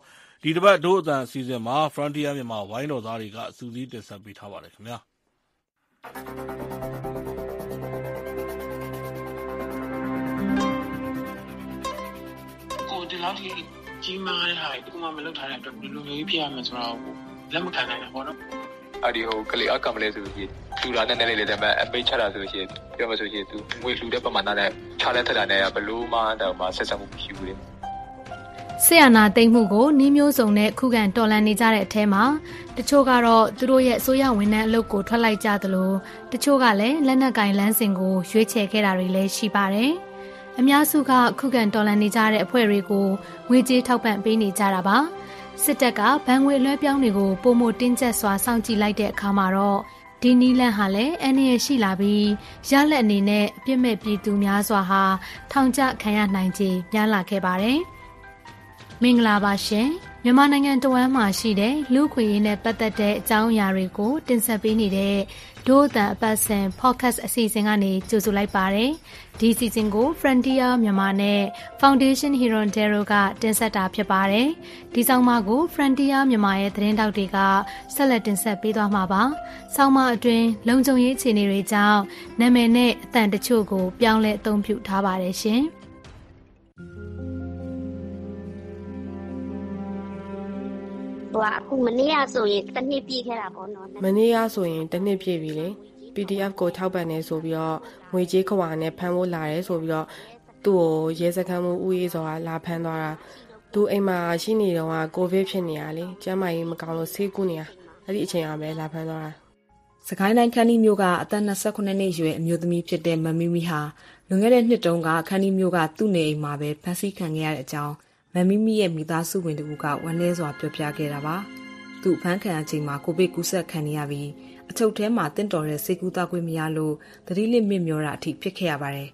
ဒီတစ်ပတ်ဒို့အတန်အစီအစဉ်မှာ Frontier မြန်မာဝိုင်းတော်သားတွေကစူးစီးတင်ဆက်ပေးထားပါတယ်ခင်ဗျာကိုဒီလောက်ထိကြီးမားတဲ့ဟာဒီကမှမလုပ်ထားတဲ့အတွက်ဒီလိုမျိုးကြီးဖြစ်ရမယ်ဆိုတော့လက်မခံနိုင်ဘူးပေါ့နော်အဒီဟိုကလေးအကမလေးဆိုရင်လူလာနဲ့နဲ့လေးလေးတယ်မဲ့အမိတ်ချတာဆိုရင်ပြောမှဆိုရင်သူငွေလှူတဲ့ပမာဏနဲ့ချတဲ့ထက်တာနဲ့ဘလို့မှတော့မှဆက်ဆက်မှုမရှိဘူးလေဆီယနာသိမ့်မှုကိုနှီးမျိုးစုံနဲ့ခုခံတော်လှန်နေကြတဲ့အထဲမှာတချို့ကတော့သူတို့ရဲ့အစိုးရဝန်ထမ်းအလုပ်ကိုထွက်လိုက်ကြသလိုတချို့ကလည်းလက်နက်ကင်လမ်းစဉ်ကိုရွေးချယ်ခဲ့တာတွေလည်းရှိပါတယ်။အများစုကခုခံတော်လှန်နေကြတဲ့အဖွဲ့တွေကိုငွေကြေးထောက်ပံ့ပေးနေကြတာပါ။စစ်တပ်ကဗန်ငွေလွှဲပြောင်းတွေကိုပုံမတင်းကျပ်စွာစောင့်ကြည့်လိုက်တဲ့အခါမှာတော့ဒီနီလန်ဟာလည်းအန္တရာယ်ရှိလာပြီးရလက်အနေနဲ့အပြစ်မဲ့ပြည်သူများစွာဟာထောင်ကျခံရနိုင်ခြေများလာခဲ့ပါတယ်။မင်္ဂလာပါရှင်မြန်မာနိုင်ငံတဝမ်းမှာရှိတဲ့လူခွေရေးနဲ့ပတ်သက်တဲ့အကြောင်းအရာတွေကိုတင်ဆက်ပေးနေတဲ့ဒို့အတန်အပတ်စဉ် podcast အစီအစဉ်ကနေကြိုဆိုလိုက်ပါတယ်ဒီအစီအစဉ်ကို Frontier မြန်မာနဲ့ Foundation Hirondero ကတင်ဆက်တာဖြစ်ပါတယ်ဒီဆောင်မကို Frontier မြန်မာရဲ့သတင်းတောက်တွေကဆက်လက်တင်ဆက်ပေးသွားမှာပါဆောင်မအတွင်းလုံခြုံရေးအခြေအနေတွေကြောင့်နာမည်နဲ့အသံတချို့ကိုပြောင်းလဲအသုံးပြုထားပါတယ်ရှင်ဟိုအခုမနေ့ကဆိုရင်တစ်နှစ်ပြည့်ခဲ့တာပေါ့နော်မနေ့ကဆိုရင်တစ်နှစ်ပြည့်ပြီလေ ပီ ဒီ အက်ဖ် ကိုထောက်ပံ့နေဆိုပြီးတော့ငွေကြေးခွာနဲ့ဖမ်းဖို့လာတယ်ဆိုပြီးတော့သူ့ကိုရဲစခန်းမှုဦးရေးဆိုတာလာဖမ်းသွားတာသူအိမ်မှာရှိနေတော့ကကိုဗစ်ဖြစ်နေရလေကျန်းမာရေးမကောင်းလို့ဆေးကုနေရအဲ့ဒီအချိန်အားပဲလာဖမ်းသွားတာစကိုင်းတိုင်းခန်းဒီမျိုးကအသက်နှစ်ခုနှစ်အရွယ်အမျိုးသမီးဖြစ်တဲ့မမီမီဟာလွန်ခဲ့တဲ့နှစ်တုန်းကခန်းဒီမျိုးကသူ့နေအိမ်မှာပဲဖမ်းဆီးခံခဲ့ရတဲ့အကြောင်းမမီမီရဲ့မိသားစုဝင်တို့ကဝန်လဲစွာပြောပြခဲ့တာပါသူ့ဖမ်းခံအချိန်မှာကိုဗစ်ကူးစက်ခံရပြီးအချုပ်ထဲမှာတင့်တော်တဲ့ဆေးကူးသားခွင့်မရလို့သတိလစ်မြင့်မျောတာအထိဖြစ်ခဲ့ရပါတယ်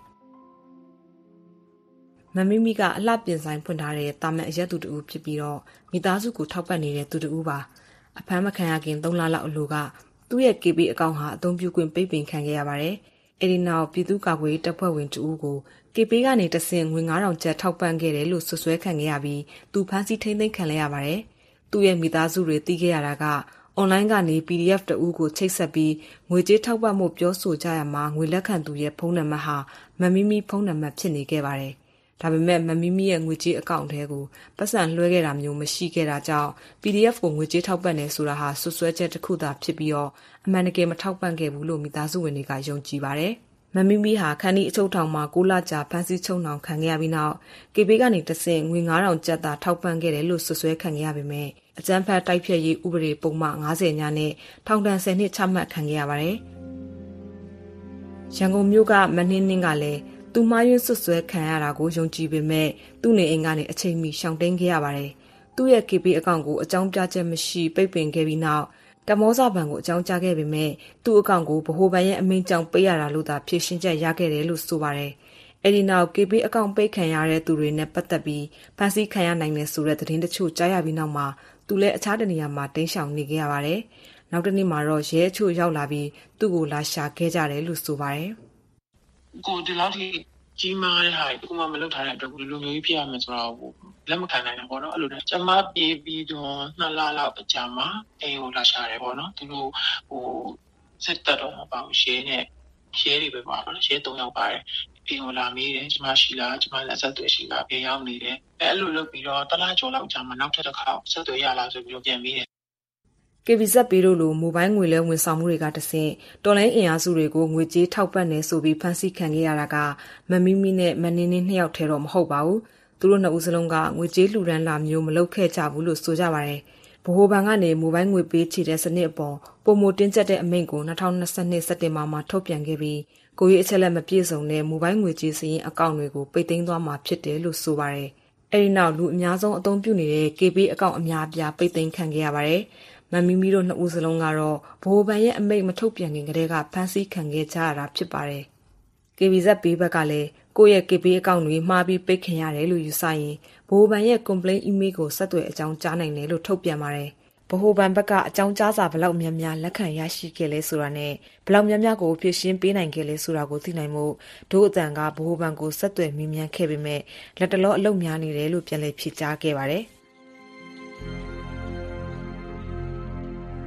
မမီမီကအလှပြင်ဆိုင်ဖွင့်ထားတဲ့တာမန်အရက်သူတူဖြစ်ပြီးတော့မိသားစုကိုထောက်ပံ့နေတဲ့သူတူပါအဖမ်းမခံရခင်သုံးလလောက်အလိုကသူ့ရဲ့ ကေ ဘီ အကောင့်ဟာအသုံးပြုခွင့်ပိတ်ပင်ခံခဲ့ရပါတယ်အဲဒီနောက်ပြည်သူ့ကာကွယ်ရေးတပ်ဖွဲ့ဝင်တူကို ကေ ဘီ ကနေတဆင့်ငွေငါးထောင်ကျပ်ထောက်ပံ့ခဲ့တယ်လို့ဆွဆွဲခံခဲ့ရပြီးသူဖမ်းဆီးထိန်းသိမ်းခံလိုက်ရပါတယ်သူ့ရဲ့မိသားစုတွေသိခဲ့ရတာကအွန်လိုင်းကနေ ပီ ဒီ အက်ဖ် တအူးကိုချိတ်ဆက်ပြီးငွေကြေးထောက်ပံ့မှုပြောဆိုကြရမှာငွေလက်ခံသူရဲ့ဖုန်းနံပါတ်ဟာမမီမီဖုန်းနံပါတ်ဖြစ်နေခဲ့ပါတယ်ဒါပေမဲ့မမီမီရဲ့ငွေကြေးအကောင့်ထဲကိုပတ်စံလွှဲခဲ့တာမျိုးမရှိခဲ့တာကြောင့် ပီ ဒီ အက်ဖ် ကိုငွေကြေးထောက်ပံ့နေဆိုတာဟာဆွဆွဲချက်တစ်ခုသာဖြစ်ပြီးတော့အမှန်တကယ်မထောက်ပံ့ခဲ့ဘူးလို့မိသားစုဝင်တွေကယုံကြည်ပါတယ်မမီမီဟာခန်းဒီအချုပ်ထောင်မှာကိုလကြာဖမ်းဆီးချုပ်နှောင်ခံခဲ့ရပြီးနောက် ကေ ဘီ ကနေတဆင့်ငွေငါးထောင်ကျပ်သာထောက်ပံ့ခဲ့တယ်လို့ဆွဆွဲခံခဲ့ရပေမဲ့အကြမ်းဖက်တိုက်ဖျက်ရေးဥပဒေပုံမှန်ငါးဆယ်ညနဲ့ထောင်ဒဏ်ဆယ်နှစ်ချမှတ်ခံခဲ့ရပါတယ်။ရန်ကုန်မြို့ကမနှင်းနှင်းကလည်းသူမှားယွင်းဆွဆွဲခံရတာကိုယုံကြည်ပေမဲ့သူ့နေအိမ်ကနေအချိန်မီရှောင်တိန်ခဲ့ရပါတယ်။သူ့ရဲ့ ကေ ဘီ အကောင့်ကိုအကြောင်းပြချက်မရှိပိတ်ပင်ခဲ့ပြီးနောက်တမောစာဘဏ်ကိုအကြောင်းကြားခဲ့ပေမဲ့သူ့အကောင့်ကိုဗဟိုဘဏ်ရဲ့အမိန့်ကြောင့်ပိတ်ရတာလို့သာဖြေရှင်းချက်ရခဲ့တယ်လို့ဆိုပါတယ်။အဲဒီနောက် ကေ ဘီ အကောင့်ပိတ်ခံရတဲ့သူတွေနဲ့ပတ်သက်ပြီးဖမ်းဆီးခံရနိုင်တယ်ဆိုတဲ့သတင်းတချို့ကြားရပြီးနောက်မှာသူလည်းအခြားတနေရာမှာတိမ်းရှောင်နေခဲ့ရပါတယ်။နောက်တစ်နေ့မှာတော့ရဲအချို့ရောက်လာပြီးသူ့ကိုလာရှာခဲ့ကြတယ်လို့ဆိုပါတယ်။ကိုဒီလောက်ထိကြီးမားတဲ့ဟာဒီကမှမလုပ်ထားတဲ့အတွက်ဒီလိုမျိုးကြီးဖြစ်ရမယ်ဆိုတော့လက်မခံနိုင်ဘူးပေါ့နော်အဲ့လိုနဲ့ကျမပြေးပြီးတော့နှစ်လလောက်အကြာမှာအိမ်ကိုလာရှာတယ်ပေါ့နော်သူတို့ဟိုစစ်တပ်တော့မပါဘူးရှင်းနဲ့ရှင်းတွေပဲပါပါရှင်းသုံးယောက်ပါတယ်အိမ်ကိုလာမေးတယ်ကျမရှိလားကျမလက်ဆက်တွေရှိလားပြန်ရောက်နေတယ်အဲ့လိုလုပ်ပြီးတော့တလားကျော်လောက်ကြာမှနောက်ထပ်တစ်ခါဆက်တွေရလာဆိုပြီးတော့ပြန်မေးတယ်ကေ ဗီ ဇက် ပေးလို့လို့မိုဘိုင်းငွေလဲဝန်ဆောင်မှုတွေကတဆင့်တော်လိုင်းအင်အားစုတွေကိုငွေကြေးထောက်ပံ့နေဆိုပြီးဖန်ဆီးခံခဲ့ရတာကမမီမီနဲ့မနင်းနင်းနှစ်ယောက်ထဲတော့မဟုတ်ပါဘူးသူတို့နှစ်ဦးစလုံးကငွေကြေးလှူဒန်းလာမျိုးမလုပ်ခဲ့ကြဘူးလို့ဆိုကြပါတယ်ဗဟိုဘဏ်ကနေမိုဘိုင်းငွေပေးချေတဲ့စနစ်အပေါ်ပုံမတင်းကျပ်တဲ့အမိန့်ကို၂၀၂၂စက်တင်ဘာမှာထုတ်ပြန်ခဲ့ပြီးကိုရေးအချက်လက်မပြည့်စုံတဲ့မိုဘိုင်းငွေကြေးစည်းရင်းအကောင့်တွေကိုပိတ်သိမ်းသွားမှာဖြစ်တယ်လို့ဆိုပါတယ်အဲဒီနောက်လူအများဆုံးအသုံးပြုနေတဲ့ ကေ ဘီ အကောင့်အများအပြားပိတ်သိမ်းခံခဲ့ရပါတယ်မမီမီတို့နှစ်ဦးစလုံးကတော့ဗဟိုဘဏ်ရဲ့အမိန့်မထုတ်ပြန်ခင်ကတည်းကဖမ်းဆီးခံခဲ့ကြရတာဖြစ်ပါတယ်။ ကေ ဗီ ဇက် ပေးဘက်ကလည်းကိုယ့်ရဲ့ ကေ ဘီ အကောင့်တွေမှားပြီးပိတ်ခင်ရတယ်လို့ယူဆရင်ဗဟိုဘဏ်ရဲ့ complaint email ကိုဆက်သွယ်အကြောင်းကြားနိုင်တယ်လို့ထုတ်ပြန်ပါတယ်။ဗဟိုဘဏ်ဘက်ကအကြောင်းကြားစာဘလောက်များများလက်ခံရရှိခဲ့လဲဆိုတာနဲ့ဘလောက်များများကိုဖြည့်ရှင်းပေးနိုင်ခဲ့လဲဆိုတာကိုသိနိုင်မှုဒို့အတန်ကဗဟိုဘဏ်ကိုဆက်သွယ်မြင်မြန်ခဲ့ပေမဲ့လက်တလောအလုပ်များနေတယ်လို့ပြန်လည်ဖြေကြားခဲ့ပါတယ်။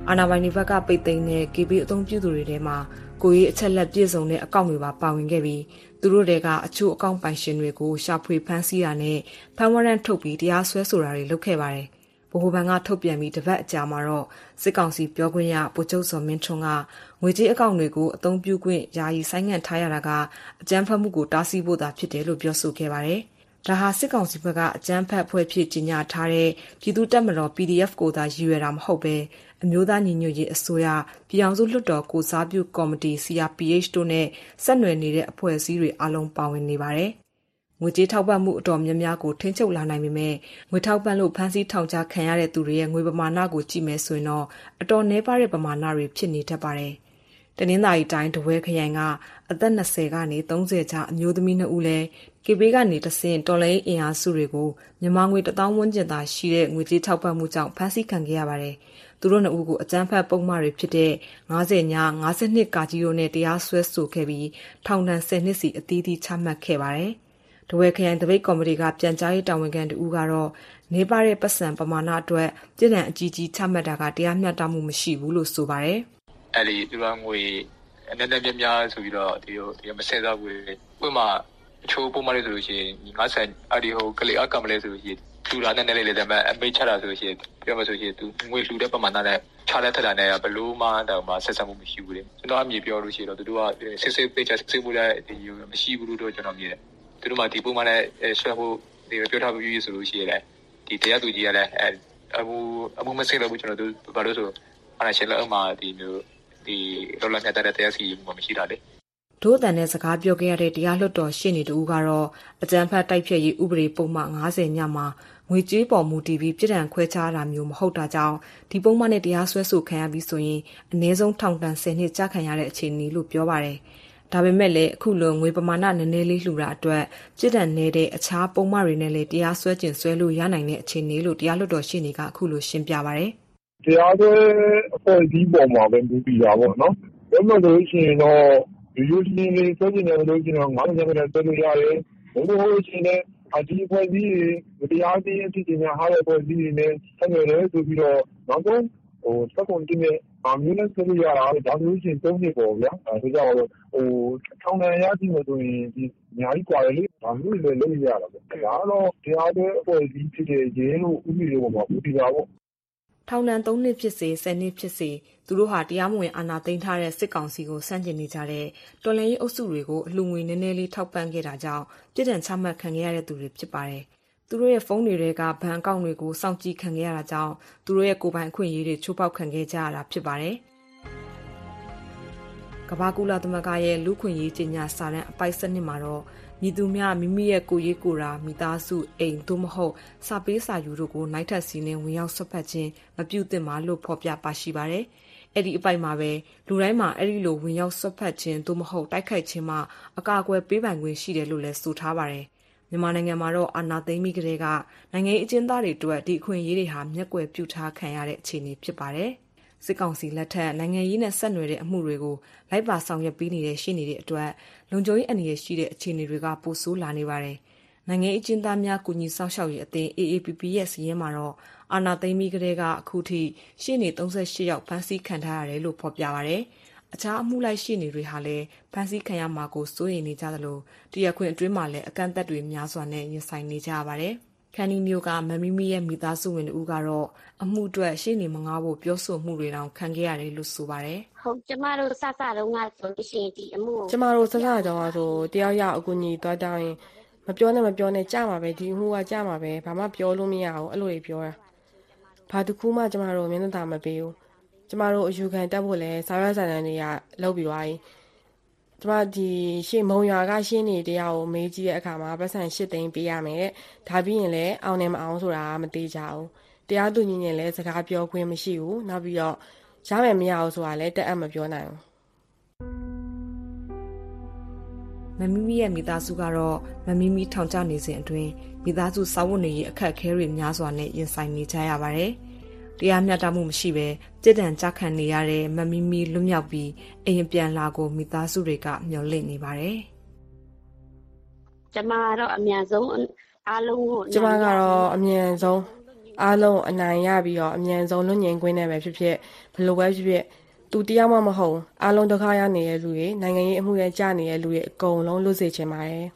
အာဏာပိုင်တွေဘက်ကပိတ်သိမ်းတဲ့ ကေဘီ အသုံးပြုသူတွေထဲမှာကိုရေးအချက်လက်ပြည့်စုံတဲ့အကောင့်တွေပါပါဝင်ခဲ့ပြီးသူတို့တွေကအချို့အကောင့်ပိုင်ရှင်တွေကိုရှာဖွေဖမ်းဆီးတာနဲ့ဖမ်းဝရမ်းထုတ်ပြီးတရားစွဲဆိုတာတွေလုပ်ခဲ့ပါတယ်။ဗဟိုဘဏ်ကထုတ်ပြန်ပြီးတပတ်အကြာမှာတော့စစ်ကောင်စီပြောခွင့်ရဗိုလ်ချုပ်စော်မင်းထွန်းကငွေကြေးအကောင့်တွေကိုအသုံးပြုခွင့်ယာယီဆိုင်းငံ့ထားရတာကအကြမ်းဖက်မှုကိုတားဆီးဖို့သာဖြစ်တယ်လို့ပြောဆိုခဲ့ပါတယ်။ဒါဟာစစ်ကောင်စီဘက်ကအကြမ်းဖက်အဖွဲ့ဖြစ်ကြီးညာထားတဲ့ပြည်သူ့တပ်မတော် ပီဒီအက်ဖ် ကိုသာရည်ရွယ်တာမဟုတ်ပဲအမျိုးသားညီညွတ်ရေးအစိုးရပြည်အောင်စုလွှတ်တော်ကိုစားပြုကော်မတီ စီ အာร์ ပီ အိတ်ချ် တို့နဲ့ဆက်နွယ်နေတဲ့အဖွဲ့အစည်းတွေအလုံးပါဝင်နေပါတယ်။ငွေကြေးထောက်ပံ့မှုအတော်များများကိုထိန်းချုပ်လာနိုင်ပေမဲ့ငွေထောက်ပံ့လို့ဖမ်းဆီးထောင်ချခံရတဲ့သူတွေရဲ့ငွေပမာဏကိုကြည့်မယ်ဆိုရင်တော့အတော်နည်းပါးတဲ့ပမာဏတွေဖြစ်နေတတ်ပါတယ်။တနင်္သာရီတိုင်းတဝဲခရိုင်ကအသက်၂၀ကနေ၃၀ကြားအမျိုးသမီးနှစ်ဦးလဲကေဘေးကနေတဆင့်တော်လိုင်းအင်အားစုတွေကိုမြန်မာငွေတစ်သောင်းဝန်းကျင်သာရှိတဲ့ငွေကြေးထောက်ပံ့မှုကြောင့်ဖမ်းဆီးခံခဲ့ရပါတယ်။သူတို့နှစ်ဦးကိုအကြမ်းဖက်ပုံမှားတွေဖြစ်တဲ့၅၀ည၅၂ကာကြီးတို့နဲ့တရားစွဲဆိုခဲ့ပြီးထောင်ဒဏ်၁၀နှစ်စီအသီးသီးချမှတ်ခဲ့ပါတယ်။တဝဲခရိုင်တပိတ်ကော်မတီကပြန်ကြားရေးတာဝန်ခံတူဦးကတော့နေပါတဲ့ပတ်စံပမာဏအတွက်ပြည်ထောင်အကြီးကြီးချမှတ်တာကတရားမျှတမှုမရှိဘူးလို့ဆိုပါတယ်။အဲ့ဒီသူကငွေအနေနဲ့ပြပြဆိုပြီးတော့ဒီဒီမစင်စားဘူးဥပမာအချိုးပုံမှန်လေးဆိုလို့ရှိရင်ငါးဆန်အဒီဟိုကလေးအကမလေးဆိုလို့ရှိရင်လူလာနဲ့လေးလေးဒါပေမဲ့အမိတ်ချတာဆိုလို့ရှိရင်ပြောမှဆိုရင်သူငွေလှူတဲ့ပမာဏနဲ့ခြားလက်ထက်တာနဲ့ဘလို့မှတော့မှဆက်ဆက်မှုမရှိဘူးလေကျွန်တော်အမြင်ပြောလို့ရှိရင်တော့သူတို့ကစစ်စစ်ပေးချစစ်မှုလည်းဒီမရှိဘူးလို့တော့ကျွန်တော်မြင်တယ်သူတို့မှဒီပုံမှန်နဲ့ဆွဲဖို့ဒီပြောထားပြီးဆိုလို့ရှိရင်ဒီတရားသူကြီးကလည်းအမှုအမှုမစင်လို့ကျွန်တော်တို့ဘာလို့ဆိုအဲ့ဒါရှင်းလို့အမှဒီမျိုးဒီလောလောဆယ်တဲ့တရားစီရင်မှုမရှိတာလေဒို့အတန်နဲ့စကားပြောခဲ့ရတဲ့တရားလွှတ်တော်ရှေ့နေတူကတော့အကြမ်းဖက်တိုက်ဖျက်ရေးဥပဒေပုံမှန်၅၀ညမှာငွေကြေးပေါ်မူတည်ပြီးပြည်ထောင်ခွဲခြားတာမျိုးမဟုတ်တာကြောင့်ဒီပုံမှန်နဲ့တရားစွဲဆိုခံရပြီးဆိုရင်အနည်းဆုံးထောင်ဒဏ်၁၀နှစ်ကြာခံရတဲ့အခြေအနေလို့ပြောပါတယ်။ဒါပေမဲ့လည်းအခုလိုငွေပမာဏနည်းနည်းလေးလှူတာအတွက်ပြည်ထောင်နေတဲ့အခြားပုံမှန်တွေနဲ့လည်းတရားစွဲကျင်ဆွဲလို့ရနိုင်တဲ့အခြေအနေလို့တရားလွှတ်တော်ရှေ့နေကအခုလိုရှင်းပြပါတယ်။တရားစွဲအဖွဲ့အစည်းပေါ်မှာပဲမူတည်တာပေါ့နော်။ဘယ်လိုလို့ရှိရင်တော့ဒီလိုရှိရင်လည်းဆွဲကျင်တယ်လို့ရှိရင်ငါးရက်နဲ့ဆွဲလို့ရတယ်။ဘယ်လိုလို့ရှိရင်လည်းအဒီဖွဲ့စည်းတွေတရားစီရင်ဖြစ်နေတာဟာဖွဲ့စည်းတွေနဲ့ဆက်နွယ်တယ်ဆိုပြီးတော့နောက်ဆုံးဟိုစက်ကွန်တင်းနဲ့အမျိုးနဲ့ဆွဲလို့ရတာဒါဆိုရှင်သုံးနှစ်ပေါ့ဗျာ။အဲဒါကြောင့်ဟိုထောင်ဒဏ်ရရှိလို့ဆိုရင်ဒီအများကြီးกว่าလေဒါမျိုးလည်းလုပ်ရတာပေါ့။ဒါတော့တရားစွဲအဖွဲ့အစည်းဖြစ်တဲ့ရဲလို့ဥပဒေပေါ်မှာမူတည်တာပေါ့ထောင်ဒဏ်၃နှစ်ဖြစ်စေ၁၀နှစ်ဖြစ်စေသူတို့ဟာတရားမဝင်အာဏာသိမ်းထားတဲ့စစ်ကောင်စီကိုဆန့်ကျင်နေကြတဲ့တော်လှန်ရေးအုပ်စုတွေကိုအလှူငွေနည်းနည်းလေးထောက်ပံ့ခဲ့တာကြောင့်ပြည်ထောင်ချမှတ်ခံခဲ့ရတဲ့သူတွေဖြစ်ပါတယ်။သူတို့ရဲ့ဖုန်းတွေကဘဏ်အကောင့်တွေကိုစောင့်ကြည့်ခံခဲ့ရတာကြောင့်သူတို့ရဲ့ကိုယ်ပိုင်အခွင့်အရေးတွေချိုးဖောက်ခံခဲ့ကြရတာဖြစ်ပါတယ်။ကမ္ဘာကူလာသမဂ္ဂရဲ့လူခွင့်ရေးကြေညာစာတမ်းအပိုက်စနစ်မှာတော့မြည်သူများမိမိရဲ့ကိုရေးကိုရာမိသားစုအိမ်သို့မဟုတ်စာပေးစာယူတို့ကိုနိုင်ထက်စီနဲ့ဝင်ရောက်ဆွတ်ဖက်ခြင်းမပြုသင့်ပါလို့ဖော်ပြပါရှိပါတယ်။အဲ့ဒီအပိုက်မှာပဲလူတိုင်းမှာအဲ့ဒီလိုဝင်ရောက်ဆွတ်ဖက်ခြင်းသို့မဟုတ်တိုက်ခိုက်ခြင်းမှာအကာအကွယ်ပေးပိုင်ခွင့်ရှိတယ်လို့လည်းဆိုထားပါတယ်။မြန်မာနိုင်ငံမှာတော့အာဏာသိမ်းပြီးကတည်းကနိုင်ငံရေးအကျဉ်းသားတွေအတွက်ဒီအခွင့်အရေးတွေဟာမျက်ကွယ်ပြုထားခံရတဲ့အခြေအနေဖြစ်ပါတယ်။စစ်ကောင်စီလက်ထက်နိုင်ငံရေးနဲ့ဆက်နွယ်တဲ့အမှုတွေကိုလိုက်ပါဆောင်ရွက်ပေးနေတဲ့ရှေ့နေတဲ့အတွက်လုံခြုံရေးအနေနဲ့ရှိတဲ့အခြေအနေတွေကပိုဆိုးလာနေပါတယ်။နိုင်ငံရေးအကျဉ်းသားများကူညီဆောင်ရှောက်ရေးအသင်း အေ အေ ပီ ပီ ရဲ့စီးရင်မှာတော့အာဏာသိမ်းပြီးကတည်းကအခုထိရှေ့နေ၃၈ယောက်ဖမ်းဆီးခံထားရတယ်လို့ဖော်ပြပါတယ်။အခြားအမှုလိုက်ရှေ့နေတွေဟာလည်းဖမ်းဆီးခံရမှာကိုစိုးရိမ်နေကြသလိုတရားခွင်အတွင်းမှာလည်းအကန့်အသတ်တွေများစွာနဲ့ရင်ဆိုင်နေကြရပါတယ်။ခန်းဒီမျိုးကမမီမီရဲ့မိသားစုဝင်တို့ကတော့အမှုအတွက်ရှေ့နေမငားဖို့ပြောဆိုမှုတွေတောင်ခံခဲ့ရတယ်လို့ဆိုပါတယ်။ဟုတ်ကျမတို့စစတော့ငါဆိုရှင်ဒီအမှုကျမတို့စစတော့ဆိုတယောက်ယောက်အကူညီသွားတောင်းရင်မပြောနဲ့မပြောနဲ့ကြာမှာပဲဒီအမှုကကြာမှာပဲဘာမှပြောလို့မရဘူးအဲ့လိုတွေပြောတာ။ဘာတစ်ခုမှကျမတို့မျက်နှာသာမပေးဘူး။ကျမတို့အယူခံတက်ဖို့လဲစာရွက်စာတမ်းတွေကလုပ်ပြီးသွားပြီ။ကျမဒီရှေ့မုံရွာကရှင်းနေတရားကိုမေးကြည့်တဲ့အခါမှာပတ်စံ၈သိန်းပေးရမယ်တဲ့ဒါပြီးရင်လည်းအောင်နေမအောင်ဆိုတာမသေးကြဘူးတရားသူကြီးနဲ့လည်းစကားပြောခွင့်မရှိဘူးနောက်ပြီးတော့ရမယ်မရအောင်ဆိုတာလည်းတက်အပ်မပြောနိုင်ဘူးမမီမီရဲ့မိသားစုကတော့မမီမီထောင်ချနေစဉ်အတွင်းမိသားစုစာဝတ်နေရေးအခက်အခဲတွေများစွာနဲ့ရင်ဆိုင်နေကြရပါတယ်တရားမျှတမှုမရှိဘဲကြည်တံကြခံနေရတဲ့မမီမီလွတ်မြောက်ပြီးအိမ်ပြန်လာကိုမိသားစုတွေကမျှော်လင့်နေပါတယ်။ကျမကတော့အမြန်ဆုံးအားလုံးကိုကျမကတော့အမြန်ဆုံးအားလုံးအနိုင်ရပြီးတော့အမြန်ဆုံးလွတ်ငြိမ်ခွင့်နဲ့ပဲဖြစ်ဖြစ်ဘယ်လိုပဲဖြစ်ဖြစ်သူတရားမှမဟုတ်အားလုံးဒုက္ခရောက်နေတဲ့လူတွေနိုင်ငံရေးအမှုတွေကြာနေတဲ့လူတွေအကုန်လုံးလွတ်စေချင်ပါတယ်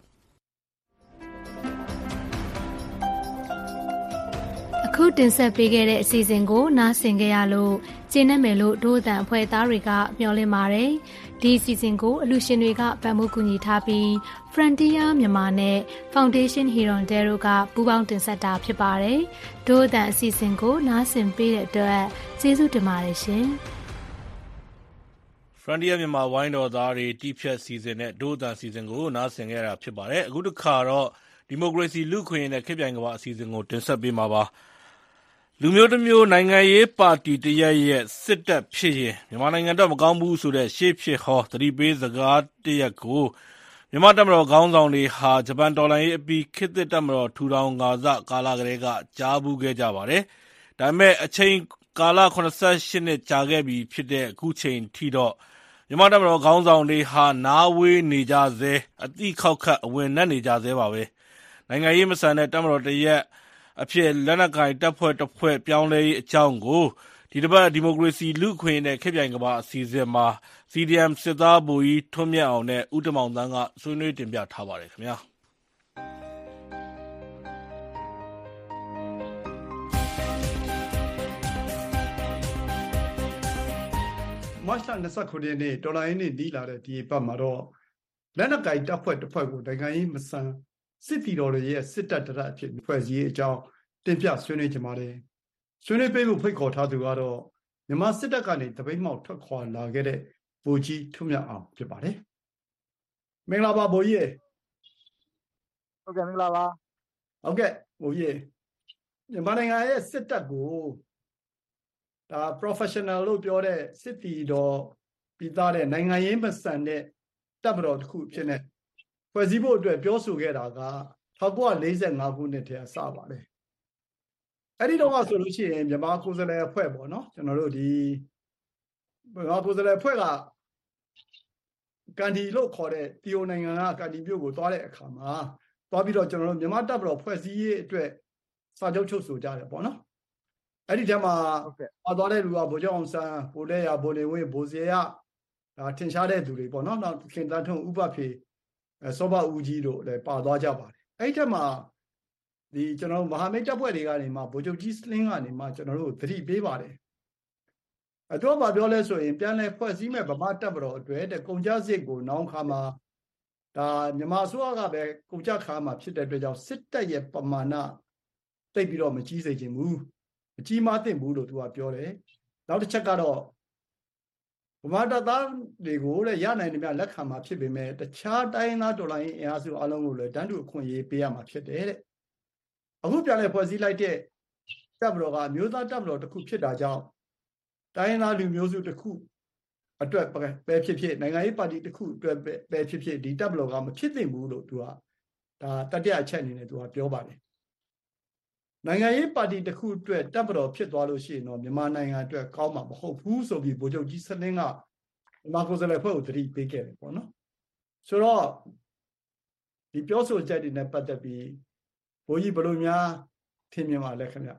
အခုတင်ဆက်ပေးခဲ့တဲ့အစီအစဉ်ကိုနားဆင်ကြရလို့ကျင်းနေမယ်လို့ဒို့အတန်အဖွဲ့သားတွေကမျှော်လင့်ပါတယ်ဒီအစီအစဉ်ကိုအလူရှင်တွေကပံ့ပိုးကူညီထားပြီး Frontier မြန်မာနဲ့ Foundation Hirondelle တို့ကပူးပေါင်းတင်ဆက်တာဖြစ်ပါတယ်ဒို့အတန်အစီအစဉ်ကိုနားဆင်ပေးတဲ့အတွက်ကျေးဇူးတင်ပါတယ်ရှင် Frontier မြန်မာဝိုင်းတော်သားတွေတီးဖြတ်စီစဉ်တဲ့ဒို့အတန်စီစဉ်ကိုနားဆင်ခဲ့တာဖြစ်ပါတယ်အခုတစ်ခါတော့ဒီမိုကရေစီလူ့ခွင့်ရေးနဲ့ခေတ်ပြိုင်ကမ္ဘာအစီအစဉ်ကိုတင်ဆက်ပေးမှာပါလူမျိုးတစ်မျိုးနိုင်ငံရေးပါတီတရက်ရဲ့စစ်တပ်ဖြစ်ရင်မြန်မာနိုင်ငံတော့မကောင်းဘူးဆိုတဲ့ရှေ့ဖြစ်ဟောသတိပေးစကားတရက်ကိုမြန်မာတပ်မတော်ခေါင်းဆောင်တွေဟာဂျပန်တော်လှန်ရေးအပြီးခေတ်သစ်တပ်မတော်ထူထောင်ကာစကာလကတည်းကကြားဘူးခဲ့ကြပါတယ်။ဒါပေမဲ့အချိန်ကာလ၇၈နှစ်ကြာခဲ့ပြီဖြစ်တဲ့အခုချိန်ထိတော့မြန်မာတပ်မတော်ခေါင်းဆောင်တွေဟာနားဝေးနေကြစေအတိခောက်ခတ်အဝင်နဲ့နေကြစေပါပဲ။နိုင်ငံရေးမဆန်တဲ့တပ်မတော်တရက်အဖြစ်လက်နက်ကိုင်တပ်ဖွဲ့တစ်ဖွဲ့ပြောင်းလဲရေးအကြောင်းကိုဒီတစ်ပတ်ဒီမိုကရေစီလူ့ခွင့်နဲ့ခေတ်ပြိုင်ကမ္ဘာအစီအစဉ်မှာ စီ ဒီ အမ် စစ်သားဗိုလ်ကြီးထွန်းမြတ်အောင်နဲ့ဦးတမောင်သန်းကဆွေးနွေးတင်ပြထားပါတယ်ခင်ဗျာမတ်လ၂၉ရက်နေ့တော်လိုင်းနေ့နီးလာတဲ့ဒီပတ်မှာတော့လက်နက်ကိုင်တပ်ဖွဲ့တစ်ဖွဲ့ကိုနိုင်ငံရေးမဆန်စစ်တီတော်တွေရဲ့စစ်တပ်တရက်အဖြစ်ဖွဲ့စည်းအကြောင်းတင်ပြဆွေးနွေးကြပါတယ်။ဆွေးနွေးပေးဖို့ဖိတ်ခေါ်ထားသူကတော့မြန်မာစစ်တပ်ကနေတပိတ်မှောက်ထွက်ခွာလာခဲ့တဲ့ဗိုလ်ကြီးထွန်းမြတ်အောင်ဖြစ်ပါတယ်။မင်္ဂလာပါဗိုလ်ကြီး။ဟုတ်ကဲ့မင်္ဂလာပါ။ဟုတ်ကဲ့ဗိုလ်ကြီး။မြန်မာနိုင်ငံရဲ့စစ်တပ်ကိုဒါ professional လို့ပြောတဲ့စစ်တီတော်ပြီးသားတဲ့နိုင်ငံရေးမဆန်တဲ့တပ်မတော်တစ်ခုဖြစ်နေဖွဲ့စည်းဖို့အတွက်ပြောဆိုခဲ့တာက၁၉၄၅ခုနှစ်တည်းကစပါတယ်အဲ့ဒီတော့ကဆိုလို့ရှိရင်မြန်မာကိုယ်စားလှယ်အဖွဲ့ပေါ့နော်ကျွန်တော်တို့ဒီမြန်မာကိုယ်စားလှယ်အဖွဲ့ကကန်ဒီလို့ခေါ်တဲ့တီယိုနိုင်ငံကကန်ဒီမြို့ကိုသွားတဲ့အခါမှာသွားပြီးတော့ကျွန်တော်တို့မြန်မာတပ်မတော်ဖွဲ့စည်းရေးအတွက်စာချုပ်ချုပ်ဆိုကြတယ်ပေါ့နော်အဲ့ဒီထဲမှာပါသွားတဲ့လူကဗိုလ်ချုပ်အောင်ဆန်းဗိုလ်လက်ရဗိုလ်နေဝင်းဗိုလ်စေရဒါထင်ရှားတဲ့သူတွေပေါ့နော်နောက်ခင်တန်းထွန်းဥပဖေစောဘဦးကြီးတို့လည်းပါသွားကြပါတယ်အဲ့ဒီထက်မှာဒီကျွန်တော်တို့မဟာမိတ်တပ်ဖွဲ့တွေကနေမှဗိုလ်ချုပ်ကြီးစလင်းကနေမှကျွန်တော်တို့သတိပေးပါတယ်အတော့ဘာပြောလဲဆိုရင်ပြန်လဲဖွဲ့စည်းမဲ့ဗမာတပ်မတော်အတွက်တဲ့ကုန်ကြစစ်ကိုနောင်ခါမှာဒါမြန်မာအစိုးရကပဲကုန်ကြခါမှာဖြစ်တဲ့အတွက်ကြောင့်စစ်တပ်ရဲ့ပမာဏတိတ်ပြီးတော့မကြီးစေချင်ဘူးမကြီးမသင့်ဘူးလို့သူကပြောတယ်နောက်တစ်ချက်ကတော့ဗမာတပ်သားတွေကိုလည်းရနိုင်တယ်များလက်ခံမှာဖြစ်ပေမဲ့တခြားတိုင်းသားတော်လိုင်းအင်အားစုအလုံးကိုလည်းတန်းတူအခွင့်အရေးပေးရမှာဖြစ်တယ်တဲ့အခုပြန်လဲဖွဲ့စည်းလိုက်တဲ့တပ်မတော်ကမျိုးသားတပ်မတော်တစ်ခုဖြစ်တာကြောင့်တိုင်းသားလူမျိုးစုတစ်ခုအတွက်ပဲဖြစ်ဖြစ်နိုင်ငံရေးပါတီတစ်ခုအတွက်ပဲဖြစ်ဖြစ်ဒီတပ်မတော်ကမဖြစ်သင့်ဘူးလို့သူကဒါတတိယအချက်အနေနဲ့သူကပြောပါတယ်နိုင်ငံရေးပါတီတစ်ခုအတွက်တပ်မတော်ဖြစ်သွားလို့ရှိရင်တော့မြန်မာနိုင်ငံအတွက်ကောင်းမှာမဟုတ်ဘူးဆိုပြီးဗိုလ်ချုပ်ကြီးစလင်းကမြန်မာကိုယ်စားလှယ်ဖွဲ့ကိုသတိပေးခဲ့တယ်ပေါ့နော်ဆိုတော့ဒီပြောဆိုချက်တွေနဲ့ပတ်သက်ပြီးဘိုးကြီးဘယ်လိုများထင်မြင်ပါလဲခင်ဗျ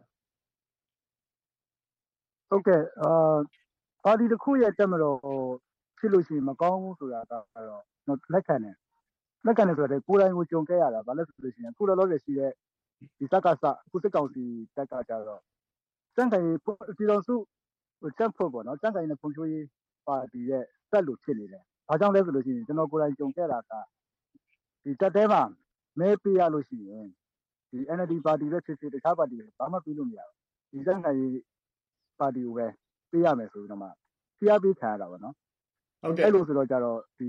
ဟုတ်ကဲ့အာပါတီတစ်ခုရဲ့တပ်မတော်ဖြစ်လို့ရှိရင်မကောင်းဘူးဆိုတာကတော့လက်ခံတယ်လက်ခံတယ်ဆိုတော့ကိုယ်တိုင်ကိုကြုံခဲ့ရတာဘာလဲဆိုလို့ရှိရင်အခုလောလောဆယ်ရှိတဲ့ဒီစကားစအခုစစ်ကောင်စီတက်ကကြတော့စံခိုင်ပြည်တော်စုတက်ဖို့ပေါ့နော်စံခိုင်နဲ့ဖွံ့ဖြိုးရေးပါတီရဲ့တက်လို့ဖြစ်နေတယ်။ဘာကြောင့်လဲဆိုလို့ရှိရင်ကျွန်တော်ကိုယ်တိုင်ကြုံခဲ့တာကဒီတက်တဲမှာမဲပေးရလို့ရှိရင်ဒီ အန် အယ်လ် ဒီ ပါတီပဲဖြစ်ဖြစ်တခြားပါတီတွေဘာမှပြီးလို့မရဘူး။ဒီစံခိုင်ပါတီကိုပဲပေးရမယ်ဆိုပြီးတော့မှဖျားပေးခံရတာပေါ့နော်။ဟုတ်တယ်အဲ့လိုဆိုတော့ကြတော့ဒီ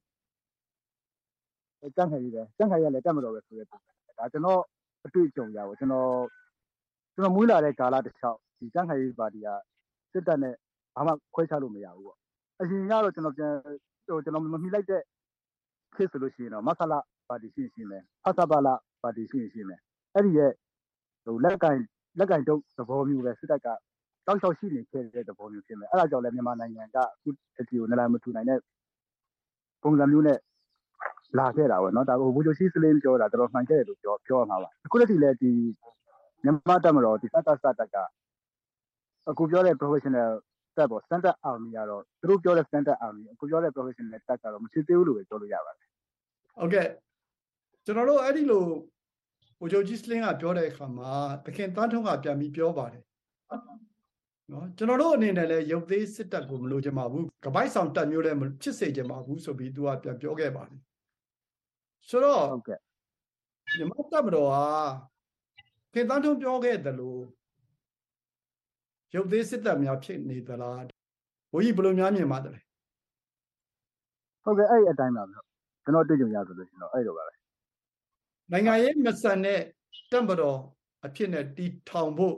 စံခိုင်ကြီးပဲစံခိုင်ရလည်းတက်မတော်ပဲဆိုတဲ့ပုံစံဒါကျွန်တော်အတွေ့အကြုံရပါကျွန်တော်ကျွန်တော်မွေးလာတဲ့ကာလတစ်လျှောက်ဒီစံခိုင်ရေးပါတီကစစ်တပ်နဲ့ဘာမှခွဲခြားလို့မရဘူးပေါ့အရင်ကတော့ကျွန်တော်ပြန်ဟိုကျွန်တော်မမိလိုက်တဲ့ခေတ်ဆိုလို့ရှိရင်တော့မဆလာပါတီရှိရှိမယ်ဖသပါလာပါတီရှိရှိမယ်အဲ့ဒီရဲ့ဟိုလက်ကင်လက်ကင်တုပ်သဘောမျိုးပဲစစ်တပ်ကတောက်လျှောက်ရှိနေခဲ့တဲ့သဘောမျိုးဖြစ်မယ်အဲ့ဒါကြောင့်လည်းမြန်မာနိုင်ငံကအခုအတီကိုနလန်မထူနိုင်တဲ့ပုံစံမျိုးနဲ့လာခဲ့တာပေါ့နော်ဒါကိုဘူဂျိုရှိစလင်းပြောတာတော်တော်မှန်ခဲ့တယ်လို့ပြောပြောရမှာပါအခုတည်းကလည်းဒီမြန်မာတပ်မတော်ဒီစကားစတက်ကအခုပြောတဲ့ professional တပ်ပေါ့ standard army ကတော့သူတို့ပြောတဲ့ standard army အခုပြောတဲ့ professional တပ်ကတော့မရှိသေးဘူးလို့ပဲပြောလို့ရပါတယ်ဟုတ်ကဲ့ကျွန်တော်တို့အဲ့ဒီလိုဗိုလ်ချုပ်ကြီးစလင်းကပြောတဲ့အခါမှာသခင်တန်းထုံးကပြန်ပြီးပြောပါတယ်နော်ကျွန်တော်တို့အနေနဲ့လည်းရုပ်သေးစစ်တပ်ကိုမလိုချင်ပါဘူးကပိုက်ဆောင်တပ်မျိုးလည်းမဖြစ်စေချင်ပါဘူးဆိုပြီးသူကပြန်ပြောခဲ့ပါတယ်ဆိုတော့ဟုတ်ကဲ့မြန်မာတပ်မတော်ဟာခင်တန်းထုံးပြောခဲ့တယ်လို့ရုပ်သေးစစ်တပ်များဖြစ်နေသလားဘိုးကြီးဘယ်လိုများမြင်ပါတယ်ဟုတ်ကဲ့အဲ့ဒီအတိုင်းပါဗျကျွန်တော်တွေ့ကြုံရဆိုလို့ရှိရင်တော့အဲ့လိုပါပဲနိုင်ငံရေးမဆန်တဲ့တပ်မတော်အဖြစ်နဲ့တီထောင်ဖို့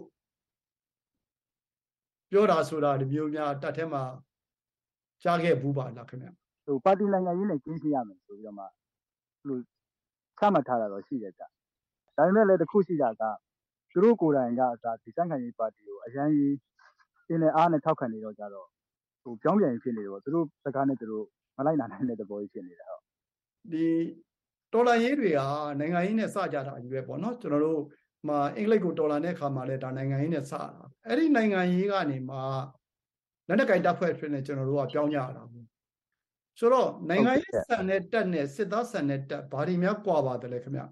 ပြောတာဆိုတာဒီမျိုးများတတ်ထဲမှာကြားခဲ့ဘူးပါလားခင်ဗျဟိုပါတီနိုင်ငံရေးနဲ့ကျင်းရှင်းရမယ်ဆိုပြီးတော့မှလို့ချမှတ်ထားတာတော့ရှိတယ်ကြာဒါပေမဲ့လည်းတစ်ခုရှိတာကသူတို့ကိုယ်တိုင်ကအစားဒီစံခံရေးပါတီကိုအရန်ကြီးအင်းနဲ့အားနဲ့ထောက်ခံနေတော့ကြတော့ဟိုပြောင်းပြန်ဖြစ်နေတော့သူတို့စကားနဲ့သူတို့မလိုက်နိုင်တဲ့သဘောကြီးဖြစ်နေတာဟုတ်ဒီတော်လန်ရေးတွေဟာနိုင်ငံရေးနဲ့စကြတာကြီးပဲပေါ့နော်ကျွန်တော်တို့မှာအင်္ဂလိပ်ကိုတော်လန်တဲ့အခါမှာလည်းဒါနိုင်ငံရေးနဲ့စတာအဲ့ဒီနိုင်ငံရေးကနေမှလက်နက်ကင်တပ်ဖွဲ့ဖြစ်နေကျွန်တော်တို့ကပြောင်းကြရတာဘူးဆိုတော့နိုင်ငံရေးဆန်တဲ့တပ်နဲ့စစ်သားဆန်တဲ့တပ်ဘာတွေများကွာပါတယ်လဲခင်ဗျ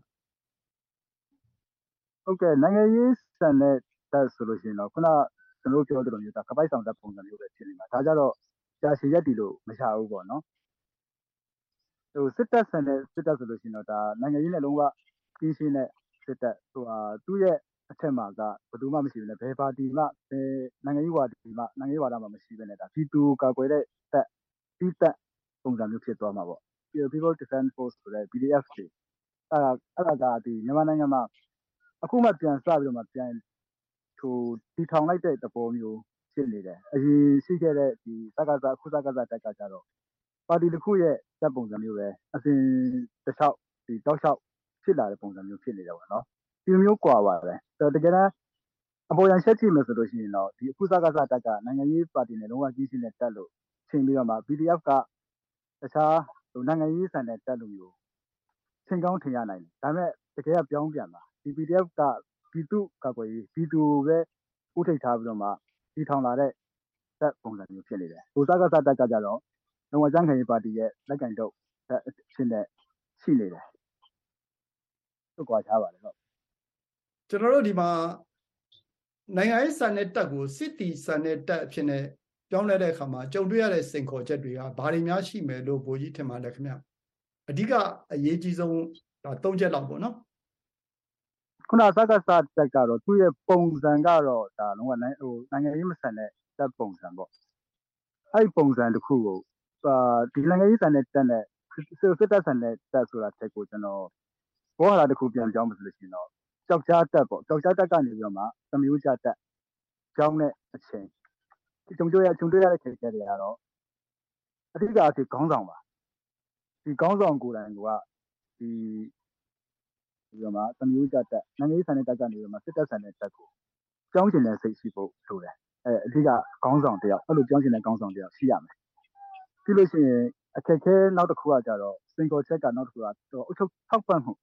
ဟုတ်ကဲ့နိုင်ငံရေးဆန်တဲ့တပ်ဆိုလို့ရှိရင်တော့ခုနကျွန်တော်ပြောသလိုမျိုးဒါကပိုက်ဆောင်တပ်ပုံစံမျိုးပဲဖြစ်နေတာဒါကြတော့ကြာရှည်ရက်တီလို့မရဘူးပေါ့နော်ဟိုစစ်တပ်ဆန်တဲ့စစ်တပ်ဆိုလို့ရှိရင်တော့ဒါနိုင်ငံရေးနဲ့လုံးဝကင်းရှင်းတဲ့စစ်တပ်ဟိုဟာသူ့ရဲ့အထက်မှာကဘယ်သူမှမရှိဘူးနဲ့ဘယ်ပါတီမှဘယ်နိုင်ငံရေးဝါဒီမှနိုင်ငံရေးဝါဒမှမရှိဘဲနဲ့ဒါပြည်သူကာကွယ်တဲ့တပ်ပြည်တပ်ပုံစံမျိုးဖြစ်သွားမှာပေါ့ People Defense Force ဆိုတဲ့ P D F တွေအဲ့ဒါအဲ့ဒါကဒီမြန်မာနိုင်ငံမှာအခုမှပြန်စပြီးတော့မှပြန်ဟိုတီထောင်လိုက်တဲ့သဘောမျိုးဖြစ်နေတယ်အရင်ရှိခဲ့တဲ့ဒီစကားစအခုစကားစတက်ကကြတော့ပါတီတစ်ခုရဲ့တပ်ပုံစံမျိုးပဲအစဉ်တစ်လျှောက်ဒီတောက်လျှောက်ဖြစ်လာတဲ့ပုံစံမျိုးဖြစ်နေတယ်ပေါ့နော်ဒီမျိုးကွာပါတယ်ဆိုတော့တကယ်တမ်းအပေါ်ရန်ချက်ကြည့်မယ်ဆိုလို့ရှိရင်တော့ဒီအခုစကားစတက်ကနိုင်ငံရေးပါတီနဲ့လုံးဝကြီးရှိတဲ့တက်လို့ချိန်ပြီးတော့မှ P D F ကတခြားဟိုနိုင်ငံရေးဆန်တဲ့တက်လို့မျိုးချိန်ကောင်းထင်ရနိုင်တယ်ဒါပေမဲ့တကယ်ကပြောင်းပြန်ပါဒီ P D F ကပြည်သူကာကွယ်ရေးပြည်သူပဲဥထိတ်ထားပြီးတော့မှဒီထောင်လာတဲ့တက်ပုံစံမျိုးဖြစ်နေတယ်ဟိုစကားစတက်ကကြတော့လုံးဝကြမ်းခိုင်ရေးပါတီရဲ့လက်ကင်တော့ဖြစ်နေရှိနေတယ်ဟုတ်ကွာချပါလေဟုတ်ကျွန်တော်တို့ဒီမှာနိုင်ငံရေးစံတဲ့တက်ကိုစစ်တီစံတဲ့တက်အဖြစ်နဲ့ပြောင်းလဲတဲ့အခါမှာကြုံတွေ့ရတဲ့စိန်ခေါ်ချက်တွေကဘာတွေများရှိမယ်လို့ဘိုးကြီးထင်ပါတယ်ခင်ဗျအဓိကအရေးကြီးဆုံးဒါ၃ချက်လောက်ပေါ့နော်ခုနစကားစတက်ကတော့သူ့ရဲ့ပုံစံကတော့ဒါလုံးဝနိုင်ဟိုနိုင်ငံရေးမဆန်တဲ့တက်ပုံစံပေါ့အဲ့ဒီပုံစံတစ်ခုကိုအာဒီနိုင်ငံရေးဆန်တဲ့တက်နဲ့စစ်တပ်ဆန်တဲ့တက်ဆိုတာတက်ကိုကျွန်တော်ဘောဟာလာတစ်ခုပြန်ပြောင်းမှဆိုလို့ရှိရင်တော့ကြောက်ကြားတက်ပေါ့ကြောက်ကြားတက်ကနေပြီးတော့မှသမျိုးကြတက်ကြောင်းတဲ့အချိန်ဒီကြုံတွေ့ရကြုံတွေ့ရတဲ့ခေတ်တွေကတော့အဓိကအဖြစ်ခေါင်းဆောင်ပါဒီခေါင်းဆောင်ကိုယ်တိုင်ကဒီဒီမှာသမျိုးကြတက်နိုင်ငံရေးဆန်တဲ့တက်ကနေပြီးတော့မှစစ်တပ်ဆန်တဲ့တက်ကိုကြောင်းကျင်တဲ့စိတ်ရှိဖို့လိုတယ်အဲအဓိကခေါင်းဆောင်တယောက်အဲ့လိုကြောင်းကျင်တဲ့ခေါင်းဆောင်တယောက်ရှိရမယ်ပြီးလို့ရှိရင်အခက်ခဲနောက်တစ်ခုကကြတော့စင်ကောချက်ကနောက်တစ်ခုကတော့အုပ်ချုပ်ထောက်ပံ့မှု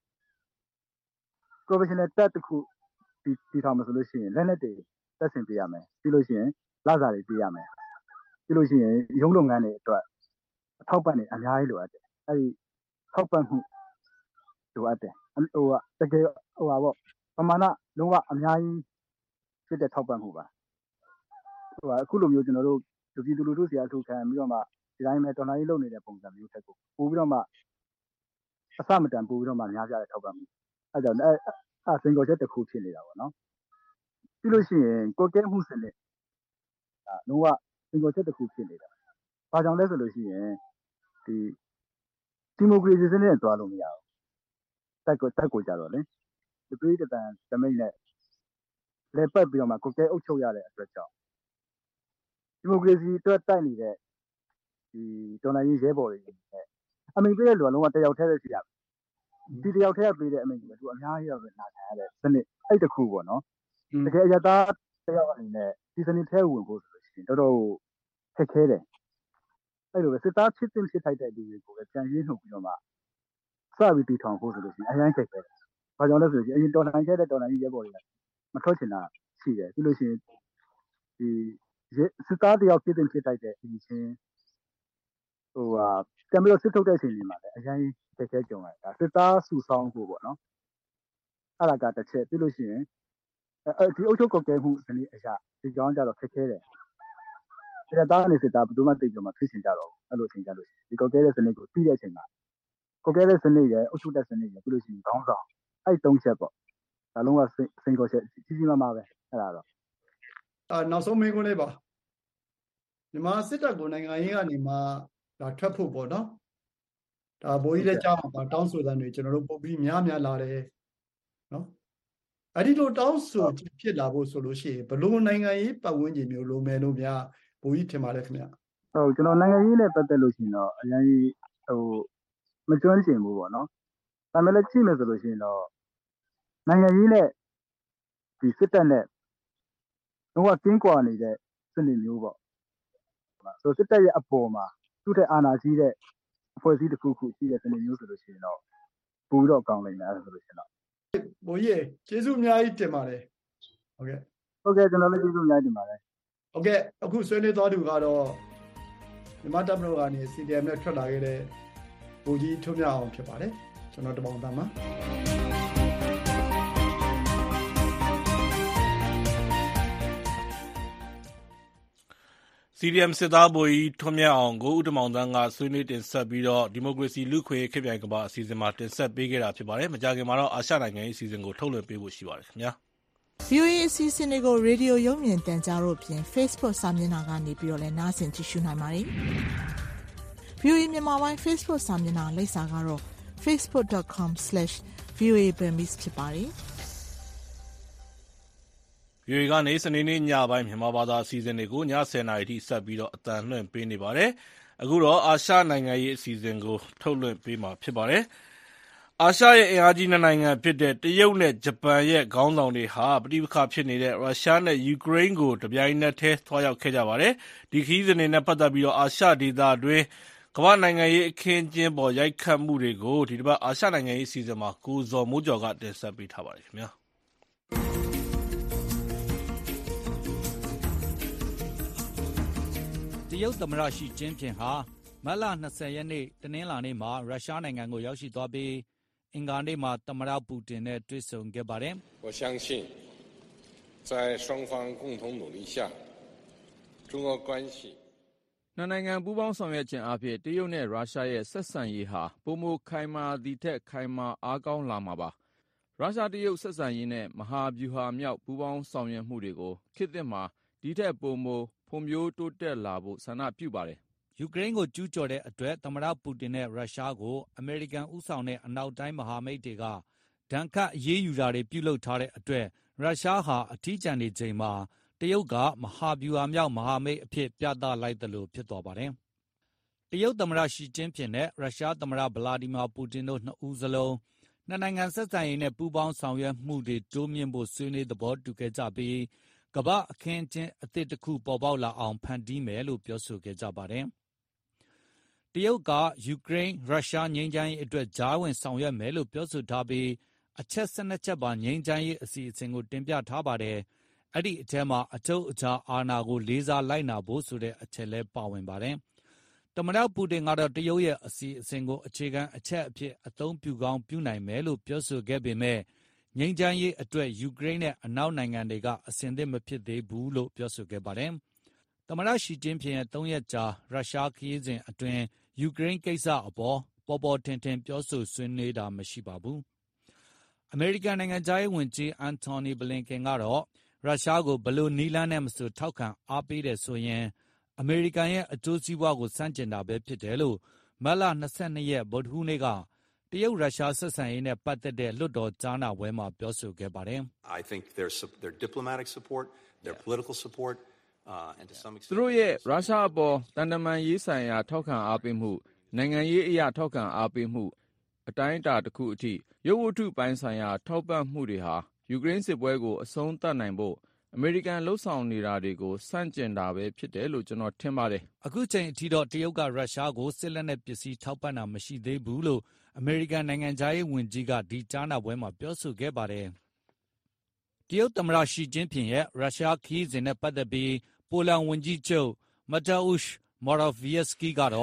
professional တက်တစ်ခုဒီဒီထောင်မှာဆိုလို့ရှိရင်လက်လက်တွေတက်ဆင်ပေးရမယ်ပြီးလို့ရှိရင်လစာတွေပေးရမယ်ပြီးလို့ရှိရင်ရုံးလုပ်ငန်းတွေအတွက်အထောက်ပံ့တွေအများကြီးလိုအပ်တယ်အဲ့ဒီထောက်ပံ့မှုလိုအပ်တယ်ဟိုကတကယ်ဟိုပါပေါ့ပမာဏလုံးဝအများကြီးဖြစ်တဲ့ထောက်ပံ့မှုပါဟိုကအခုလိုမျိုးကျွန်တော်တို့လူပြည်သူလူထုစီအထူခံပြီးတော့မှဒီတိုင်းပဲတော်လိုင်းလုပ်နေတဲ့ပုံစံမျိုးတက်ကိုပို့ပြီးတော့မှအစမတန်ပို့ပြီးတော့မှများပြားတဲ့ထောက်ပံ့မှုအဲ့ကြောင့်အဲ့အစင်ကိုချက်တစ်ခုဖြစ်နေတာပေါ့နော်ပြီးလို့ရှိရင်ကိုကဲမှုစနစ်ဒါလုံးဝစင်ကိုချက်တစ်ခုဖြစ်နေတာဘာကြောင့်လဲဆိုလို့ရှိရင်ဒီဒီမိုကရေစီစနစ်နဲ့တွားလို့မရဘူးတက်ကိုတက်ကိုကြတော့လေဒီပြည်တန်တမိတ်နဲ့လေပတ်ပြီးတော့မှကိုကဲအုပ်ချုပ်ရတဲ့အတွက်ကြောင့်ဒီမိုကရေစီအတွက်တိုက်နေတဲ့ဒီတော်လိုင်းရေးရဲဘော်တွေနဲ့အမိန်ပေးတဲ့လူကလုံးဝတယောက်တည်းပဲရှိရမယ်ဒီတယောက်တည်းကပေးတဲ့အမိန်ကိုသူအများကြီးတော့နာခံရတဲ့စနစ်အဲ့တခုပေါ့နော်တကယ်အရသားတယောက်အနေနဲ့ဒီစနစ်ထဲဝင်ဖို့ဆိုလို့ရှိရင်တော်တော်ခက်ခဲတယ်အဲ့လိုပဲစစ်သားဖြစ်တဲ့ဖြစ်ထိုက်တဲ့လူတွေကိုပဲပြန်ရင်းနှုတ်ပြီးတော့မှစပြီးတီထောင်ဖို့ဆိုလို့ရှိရင်အရင်ခက်ခဲတယ်ဘာကြောင့်လဲဆိုရင်အရင်တော်လိုင်းခဲ့တဲ့တော်လိုင်းရေးရဲဘော်တွေကမထွက်ချင်တာရှိတယ်ပြီးလို့ရှိရင်ဒီစစ်သားတယောက်ဖြစ်တဲ့ဖြစ်တိုက်တဲ့အချင်းဟိုဟာတံပြီးတော့စစ်ထုတ်တဲ့အချိန်တွေမှာလည်းအရင်တကယ်ကြုံရတယ်ဒါစစ်သားစုဆောင်းဖို့ပေါ့နော်အဲ့ဒါကတစ်ချက်ပြီးလို့ရှိရင်အဲဒီအုပ်ချုပ်ကော်ကဲမှုဒီနေ့အရာဒီကြောင်းကြတော့ခက်ခဲတယ်စစ်သားနဲ့စစ်သားဘယ်သူမှသိကြမှာဖြစ်ချင်ကြတော့အဲ့လိုအချိန်ကြလို့ဒီကော်ကဲတဲ့စနစ်ကိုပြီးတဲ့အချိန်မှာကော်ကဲတဲ့စနစ်ရဲ့အုပ်ချုပ်တဲ့စနစ်ရဲ့ပြီးလို့ရှိရင်ခေါင်းဆောင်အဲ့သုံးချက်ပေါ့ဒါလုံးဝစိန်ခေါ်ချက်ကြီးကြီးမားမားပဲအဲ့ဒါတော့အာနောက်ဆုံးမင်းကုန်းလေးပါမြန်မာစစ်တပ်ကိုနိုင်ငံရေးကနေမှဒါထွက်ဖို့ပေါ့နော်ဒါဘိုးကြီးလည်းကြားမှာပါတောင်းဆိုတဲ့တွေကျွန်တော်တို့ပုတ်ပြီးများများလာတယ်နော်အဲ့ဒီလိုတောင်းဆိုဖြစ်လာဖို့ဆိုလို့ရှိရင်ဘလို့နိုင်ငံရေးပတ်ဝန်းကျင်မျိုးလိုမယ်လို့များဘိုးကြီးထင်ပါတယ်ခင်ဗျဟုတ်ကျွန်တော်နိုင်ငံရေးနဲ့ပတ်သက်လို့ရှိရင်တော့အရင်ဟိုမကျွမ်းကျင်ဘူးပေါ့နော်ဒါပေမဲ့လည်းကြည့်မယ်ဆိုလို့ရှိရင်တော့နိုင်ငံရေးနဲ့ဒီစစ်တပ်နဲ့တော့ကင်းကွာနေတဲ့စနစ်မျိုးပေါ့ဆိုစစ်တပ်ရဲ့အပေါ်မှာသူ့တဲ့အာဏာကြီးတဲ့အဖွဲ့အစည်းတစ်ခုခုရှိတဲ့စနစ်မျိုးဆိုလို့ရှိရင်တော့ပူတော့ကောင်းနိုင်တယ်ဆိုလို့ရှိရင်တော့ဘိုးကြီးကျေးဇူးအများကြီးတင်ပါတယ်ဟုတ်ကဲ့ဟုတ်ကဲ့ကျွန်တော်လည်းကျေးဇူးအများကြီးတင်ပါတယ်ဟုတ်ကဲ့အခုဆွေးနွေးသွားသူကတော့မြန်မာတပ်မတော်ကနေ စီ ဒီ အမ် နဲ့ထွက်လာခဲ့တဲ့ဘိုးကြီးထွန်းမြတ်အောင်ဖြစ်ပါတယ်ကျွန်တော်တပေါင်းသားမှာစီ ဒီ အမ် စစ်သားဗိုလ်ကြီးထွန်းမြတ်အောင်ကိုဦးတမောင်သန်းကဆွေးနွေးတင်ဆက်ပြီးတော့ဒီမိုကရေစီလူ့ခွင့်ရေးခေတ်ပြိုင်ကမ္ဘာအစီအစဉ်မှာတင်ဆက်ပေးခဲ့တာဖြစ်ပါတယ်။မကြာခင်မှာတော့အာရှနိုင်ငံရေးအစီအစဉ်ကိုထုတ်လွှင့်ပေးဖို့ရှိပါတယ်ခင်ဗျာ။ ဗွီအိုအေ အစီအစဉ်တွေကိုရေဒီယိုရုပ်မြင်သံကြားတို့ဖြင့် Facebook စာမျက်နှာကနေပြီးတော့လည်းနားဆင်ကြည့်ရှုနိုင်ပါတယ်။ ဗွီအိုအေမြန်မာပိုင်း Facebook စာမျက်နှာလိပ်စာကတော့ facebook dot com slash v o a burmese ဖြစ်ပါတယ်။ဗွီအိုအေကနေစနေနေ့ညပိုင်းမြန်မာဘာသာအစီအစဉ်တွေကိုညဆယ်နာရီထိဆက်ပြီးတော့အသံလွှင့်ပေးနေပါတယ်။အခုတော့အာရှနိုင်ငံရေးအစီအစဉ်ကိုထုတ်လွှင့်ပေးမှာဖြစ်ပါတယ်။အာရှရဲ့အင်အားကြီးနှစ်နိုင်ငံဖြစ်တဲ့တရုတ်နဲ့ဂျပန်ရဲ့ခေါင်းဆောင်တွေဟာပဋိပက္ခဖြစ်နေတဲ့ရုရှားနဲ့ယူကရိန်းကိုတပြိုင်နက်တည်းသွားရောက်ခဲ့ကြပါတယ်။ဒီခရီးစဉ်တွေနဲ့ပတ်သက်ပြီးတော့အာရှဒေသတွင်းကမ္ဘာနိုင်ငံရေးအခင်းအကျင်းပေါ်ရိုက်ခတ်မှုတွေကိုဒီတစ်ပတ်အာရှနိုင်ငံရေးအစီအစဉ်မှာကိုဇော်မိုးကျော်ကတင်ဆက်ပေးထားပါတယ်ခင်ဗျာ။တရုတ်သမ္မတရှီကျင်းဖျင်ဟာမတ်လ၂၀ရက်နေ့တနင်္လာနေ့မှာရုရှားနိုင်ငံကိုရောက်ရှိသွားပြီးအင်္ဂါနေ့မှာသမ္မတပူတင်နဲ့တွေ့ဆုံခဲ့ပါတယ်။我相信在双方共同努力下中俄关系နှစ်နိုင်ငံပူးပေါင်းဆောင်ရွက်ခြင်းအပြင်တရုတ်နဲ့ရုရှားရဲ့ဆက်ဆံရေးဟာပိုမိုခိုင်မာသည်ထက်ခိုင်မာအားကောင်းလာမှာပါ။ရုရှားတရုတ်ဆက်ဆံရေးနဲ့မဟာဗျူဟာမြောက်ပူးပေါင်းဆောင်ရွက်မှုတွေကိုခေတ်သစ်မှာဒီထက်ပိုမိုဖွံ့ဖြိုးတိုးတက်လာဖို့ဆန္ဒပြုပါတယ်။ယူကရိန်းကိုကျူးကျော်တဲ့အတွက်သမ္မတပူတင်နဲ့ရုရှားကိုအမေရိကန်ဦးဆောင်တဲ့အနောက်တိုင်းမဟာမိတ်တွေကဒဏ်ခတ်အရေးယူတာတွေပြုလုပ်ထားတဲ့အတွက်ရုရှားဟာအထီးကျန်နေချိန်မှာတရုတ်ကမဟာဗျူဟာမြောက်မဟာမိတ်အဖြစ်ပြသလိုက်သလိုဖြစ်သွားပါတယ်။တရုတ်သမ္မတရှီကျင်းဖျင်နဲ့ရုရှားသမ္မတဗလာဒီမာပူတင်တို့နှစ်ဦးစလုံးနှစ်နိုင်ငံဆက်ဆံရေးနဲ့ပူးပေါင်းဆောင်ရွက်မှုတွေတိုးမြှင့်ဖို့ဆွေးနွေးသဘောတူခဲ့ကြပြီးကမ္ဘာအခင်းအကျင်းအသစ်တစ်ခုပေါ်ပေါက်လာအောင်ဖန်တီးမယ်လို့ပြောဆိုခဲ့ကြပါတယ်။တရုတ်ကယူကရိန်းရုရှားငြိမ်းချမ်းရေးအတွက်ကြားဝင်ဆောင်ရွက်မယ်လို့ပြောဆိုထားပြီးအချက်၁၂ချက်ပါငြိမ်းချမ်းရေးအစီအစဉ်ကိုတင်ပြထားပါတယ်။အဲ့ဒီအထဲမှာအချုပ်အခြာအာဏာကိုလေးစားလိုက်နာဖို့ဆိုတဲ့အချက်လည်းပါဝင်ပါတယ်။သမ္မတပူတင်ကတော့တရုတ်ရဲ့အစီအစဉ်ကိုအခြေခံအချက်အဖြစ်အသုံးပြုကောင်းပြုနိုင်မယ်လို့ပြောဆိုခဲ့ပေမဲ့ငြိမ်းချမ်းရေးအတွက်ယူကရိန်းနဲ့အနောက်နိုင်ငံတွေကအဆင်သင့်မဖြစ်သေးဘူးလို့ပြောဆိုခဲ့ပါတယ်။သမ္မတရှီကျင်းဖျင်ရဲ့သုံးရက်ကြာရုရှားခရီးစဉ်အတွင်းယူကရိန်းကိစ္စအပေါ်ပေါ်ပေါ်ထင်ထင်ပြောဆိုဆွေးနွေးတာမရှိပါဘူး။အမေရိကန်နိုင်ငံသားရေးဝန်ကြီးအန်တိုနီဘလင်ကန်ကတော့ရုရှားကိုဘလို့နီးလန်းနဲ့မဆိုထောက်ခံအားပေးတယ်ဆိုရင်အမေရိကန်ရဲ့အကျိုးစီးပွားကိုစန့်ကျင်တာပဲဖြစ်တယ်လို့မတ်လ၂၂ရက်ဗုဒ္ဓဟူးနေ့ကတရုတ်ရုရှားဆက်ဆံရေးနဲ့ပတ်သက်တဲ့လွှတ်တော်ကြားနာပွဲမှာပြောဆိုခဲ့ပါတယ်။ I think their their diplomatic support, their political support, uh, and to some extent သူတို့ရဲ့ရုရှားအပေါ်တန်တမန်ရေးဆိုင်ရာထောက်ခံအားပေးမှုနိုင်ငံရေးအရာထောက်ခံအားပေးမှုအတိုင်းအတာတစ်ခုအထိရုပ်ဝတ္ထုပိုင်းဆိုင်ရာထောက်ပံ့မှုတွေဟာယူကရိန်းစစ်ပွဲကိုအဆုံးသတ်နိုင်ဖို့အမေရိကန်လှုပ်ဆောင်နေတာတွေကိုစန့်ကျင်တာပဲဖြစ်တယ်လို့ကျွန်တော်ထင်ပါတယ်။အခုချိန်အထိတော့တရုတ်ကရုရှားကိုစစ်လက်နက်ပစ္စည်းထောက်ပံ့တာမရှိသေးဘူးလို့အမေရိကန်နိုင်ငံသားရေးဝန်ကြီးကဒီကြားနာပွဲမှာပြောဆိုခဲ့ပါတယ်။တရုတ်သမ္မတရှီကျင်းဖျင်ရဲ့ရုရှားခရီးစဉ်နဲ့ပတ်သက်ပြီးပိုလန်ဝန်ကြီးချုပ် Mateusz Morawiecki ကတော့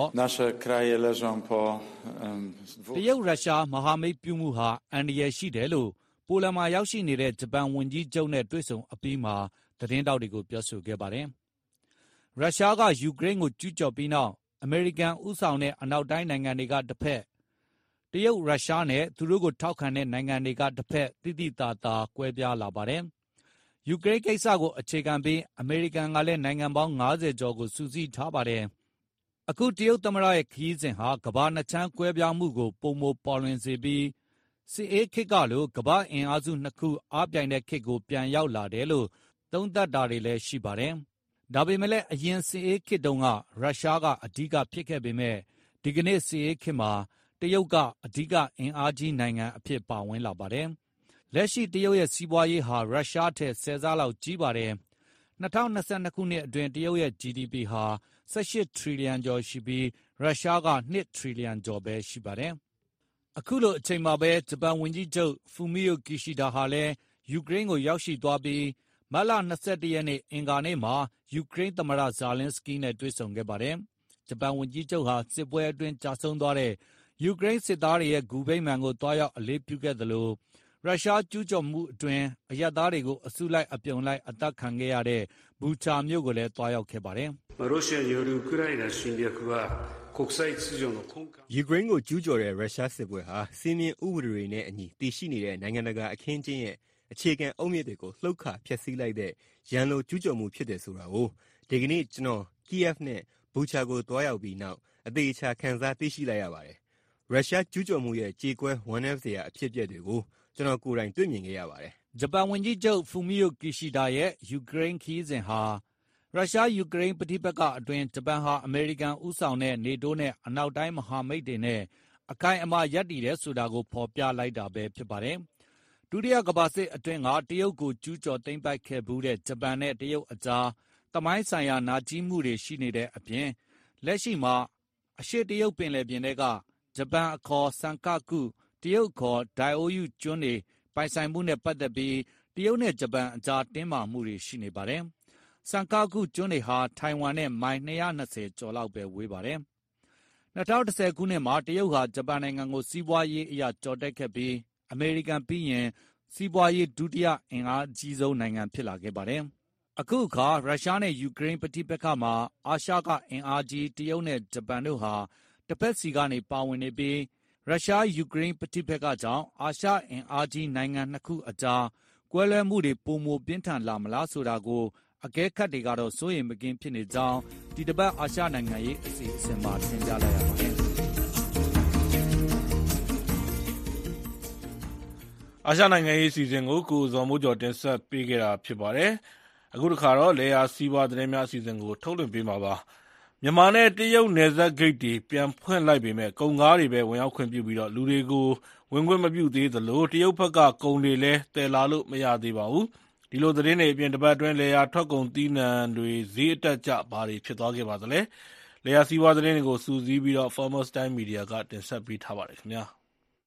တရုတ်ရုရှားမဟာမိတ်ပြုမှုဟာအန္တရာယ်ရှိတယ်လို့ပိုလန်မှာရောက်ရှိနေတဲ့ဂျပန်ဝန်ကြီးချုပ်နဲ့တွေ့ဆုံအပြီးမှာသတင်းတောက်တွေကိုပြောဆိုခဲ့ပါတယ်။ရုရှားကယူကရိန်းကိုကျူးကျော်ပြီးနောက်အမေရိကန်ဦးဆောင်တဲ့အနောက်တိုင်းနိုင်ငံတွေကတစ်ဖက်တရုတ်ရုရှားနဲ့သူတို့ကိုထောက်ခံတဲ့နိုင်ငံတွေကတစ်ဖက်တိတိတသာကွဲပြားလာပါတယ်။ယူကရိန်းကိစ္စကိုအခြေခံပြီးအမေရိကန်ကလည်းနိုင်ငံပေါင်း၅၀ကျော်ကိုစုစည်းထားပါတယ်။အခုတရုတ်သမ္မတရဲ့ခရီးစဉ်ဟာကမ္ဘာနှစ်ချမ်းကွဲပြားမှုကိုပုံမပေါ်လွင်စေပြီးစစ်အေးခေတ်ကလိုကမ္ဘာအင်အားစုနှစ်ခုအားပြိုင်တဲ့ခေတ်ကိုပြန်ရောက်လာတယ်လို့သုံးသပ်တာတွေလည်းရှိပါတယ်။ဒါပေမဲ့လည်းအရင်စစ်အေးခေတ်တုန်းကရုရှားကအဓိကဖြစ်ခဲ့ပေမဲ့ဒီကနေ့စစ်အေးခေတ်မှာတရုတ်ကအဓိကအင်အားကြီးနိုင်ငံအဖြစ်ပါဝင်လာပါတယ်။လက်ရှိတရုတ်ရဲ့စီးပွားရေးဟာရုရှားထက်ဆယ်ဆလောက်ကြီးပါတယ်။၂၀၂၂ခုနှစ်အတွင်းတရုတ်ရဲ့ ဂျီ ဒီ ပီ ဟာ၁၈ထရီလီယံကျော်ရှိပြီးရုရှားက၂ထရီလီယံကျော်ပဲရှိပါတယ်။အခုလိုအချိန်မှာပဲဂျပန်ဝန်ကြီးချုပ်ဖူမီယိုကီရှီဒါဟာလည်းယူကရိန်းကိုရောက်ရှိသွားပြီးမတ်လ၂၁ရက်နေ့အင်္ဂါနေ့မှာယူကရိန်းသမ္မတဇာလင်းစကီးနဲ့တွေ့ဆုံခဲ့ပါတယ်။ဂျပန်ဝန်ကြီးချုပ်ဟာစစ်ပွဲအတွင်းကြာဆုံးသွားတဲ့ယူကရိန်းစစ်သားတွေရဲ့ဂူဗိမာန်ကိုတွားရောက်အလေးပြုခဲ့သလိုရုရှားကျူးကျော်မှုအတွင်းအရပ်သားတွေကိုအစုလိုက်အပြုံလိုက်အသတ်ခံခဲ့ရတဲ့ဘူချာမြို့ကိုလည်းတွားရောက်ခဲ့ပါတယ်။ယူကရိန်းကိုကျူးကျော်တဲ့ရုရှားစစ်ပွဲဟာစည်းမျဉ်းဥပဒေတွေနဲ့အညီတည်ရှိနေတဲ့နိုင်ငံတကာအခင်းအကျင်းရဲ့အခြေခံအုတ်မြစ်တွေကိုလှုပ်ခါဖျက်ဆီးလိုက်တဲ့ရန်လိုကျူးကျော်မှုဖြစ်တယ်ဆိုတာကိုဒီကနေ့ကျွန်တော်ကီယက်နဲ့ဘူချာကိုတွားရောက်ပြီးနောက်အသေးချာခံစားသိရှိလိုက်ရပါတယ်။ရုရှားကျူးကျော်မှုရဲ့ကြေကွဲဝမ်းနည်းစရာအဖြစ်အပျက်တွေကိုကျွန်တော်ကိုယ်တိုင်တွေ့မြင်ခဲ့ရပါတယ်။ဂျပန်ဝန်ကြီးချုပ်ဖူမီယိုကီရှီဒါရဲ့ယူကရိန်းခရီးစဉ်ဟာရုရှားယူကရိန်းပဋိပက္ခအတွင်းဂျပန်ဟာအမေရိကန်ဦးဆောင်တဲ့နေတိုးနဲ့အနောက်တိုင်းမဟာမိတ်တွေနဲ့အခိုင်အမာရပ်တည်တယ်ဆိုတာကိုဖော်ပြလိုက်တာပဲဖြစ်ပါတယ်။ဒုတိယကမ္ဘာစစ်အတွင်းကတရုတ်ကိုကျူးကျော်သိမ်းပိုက်ခဲ့ဘူးတဲ့ဂျပန်နဲ့တရုတ်အကြားသမိုင်းဆိုင်ရာနာကျည်းမှုတွေရှိနေတဲ့အပြင်လက်ရှိမှာအရှေ့တရုတ်ပင်လယ်ပြင်တွေကဂျပန်အခေါ်ဆန်ကာကုတရုတ်ခေါ်ဒိုင်အိုယုကျွန်းတွေပိုင်ဆိုင်မှုနဲ့ပတ်သက်ပြီးတရုတ်နဲ့ဂျပန်အကြားတင်းမာမှုတွေရှိနေပါတယ်။ဆန်ကာကုကျွန်းတွေဟာထိုင်ဝမ်နဲ့မိုင်၂၂၀ကျော်လောက်ပဲဝေးပါတယ်။၂၀၁၀ခုနှစ်မှာတရုတ်ဟာဂျပန်နိုင်ငံကိုစီးပွားရေးအရကျော်တက်ခဲ့ပြီးအမေရိကန်ပြီးရင်စီးပွားရေးဒုတိယအင်အားအကြီးဆုံးနိုင်ငံဖြစ်လာခဲ့ပါတယ်။အခုအခါရုရှားနဲ့ယူကရိန်းပဋိပက္ခမှာအာရှကအင်အားကြီးတရုတ်နဲ့ဂျပန်တို့ဟာတစ်ဖက်စီကနေပါဝင်နေပြီးရုရှားယူကရိန်းပဋိပက္ခကြောင့်အာရှအင်အားကြီးနိုင်ငံနှစ်ခုအကြားကွဲလွဲမှုတွေပိုမိုပြင်းထန်လာမလားဆိုတာကိုအကဲခတ်တွေကတော့စိုးရိမ်မကင်းဖြစ်နေကြောင်းဒီတစ်ပတ်အာရှနိုင်ငံရေးအစီအစဉ်မှာသင်ကြားလိုက်ရပါတယ်။အာရှနိုင်ငံရေးအစီအစဉ်ကိုကိုဇော်မိုးကျော်တင်ဆက်ပေးခဲ့တာဖြစ်ပါတယ်။အခုတစ်ခါတော့လေယာစီးပွားသတင်းများအစီအစဉ်ကိုထုတ်လွှင့်ပေးမှာပါ။မြန်မာနဲ့တရုတ်နယ်စပ်ဂိတ်တွေပြန်ဖွင့်လိုက်ပေမဲ့ကုန်ကားတွေပဲဝင်ရောက်ခွင့်ပြုပြီးတော့လူတွေကိုဝင်ခွင့်မပြုသေးသလိုတရုတ်ဘက်ကကုန်တွေလည်းတည်လာလို့မရသေးပါဘူး။ဒီလိုသတင်းတွေအပြင်တပတ်အတွင်းလေယာထွက်ကုန်သီးနှံတွေဈေးအတက်ကြဘာတွေဖြစ်သွားခဲ့ပါသလဲ။လေယာစီးပွားသတင်းတွေကိုစူးစီးပြီးတော့ Farmers Time Media ကတင်ဆက်ပေးထားပါတယ်ခင်ဗျာ။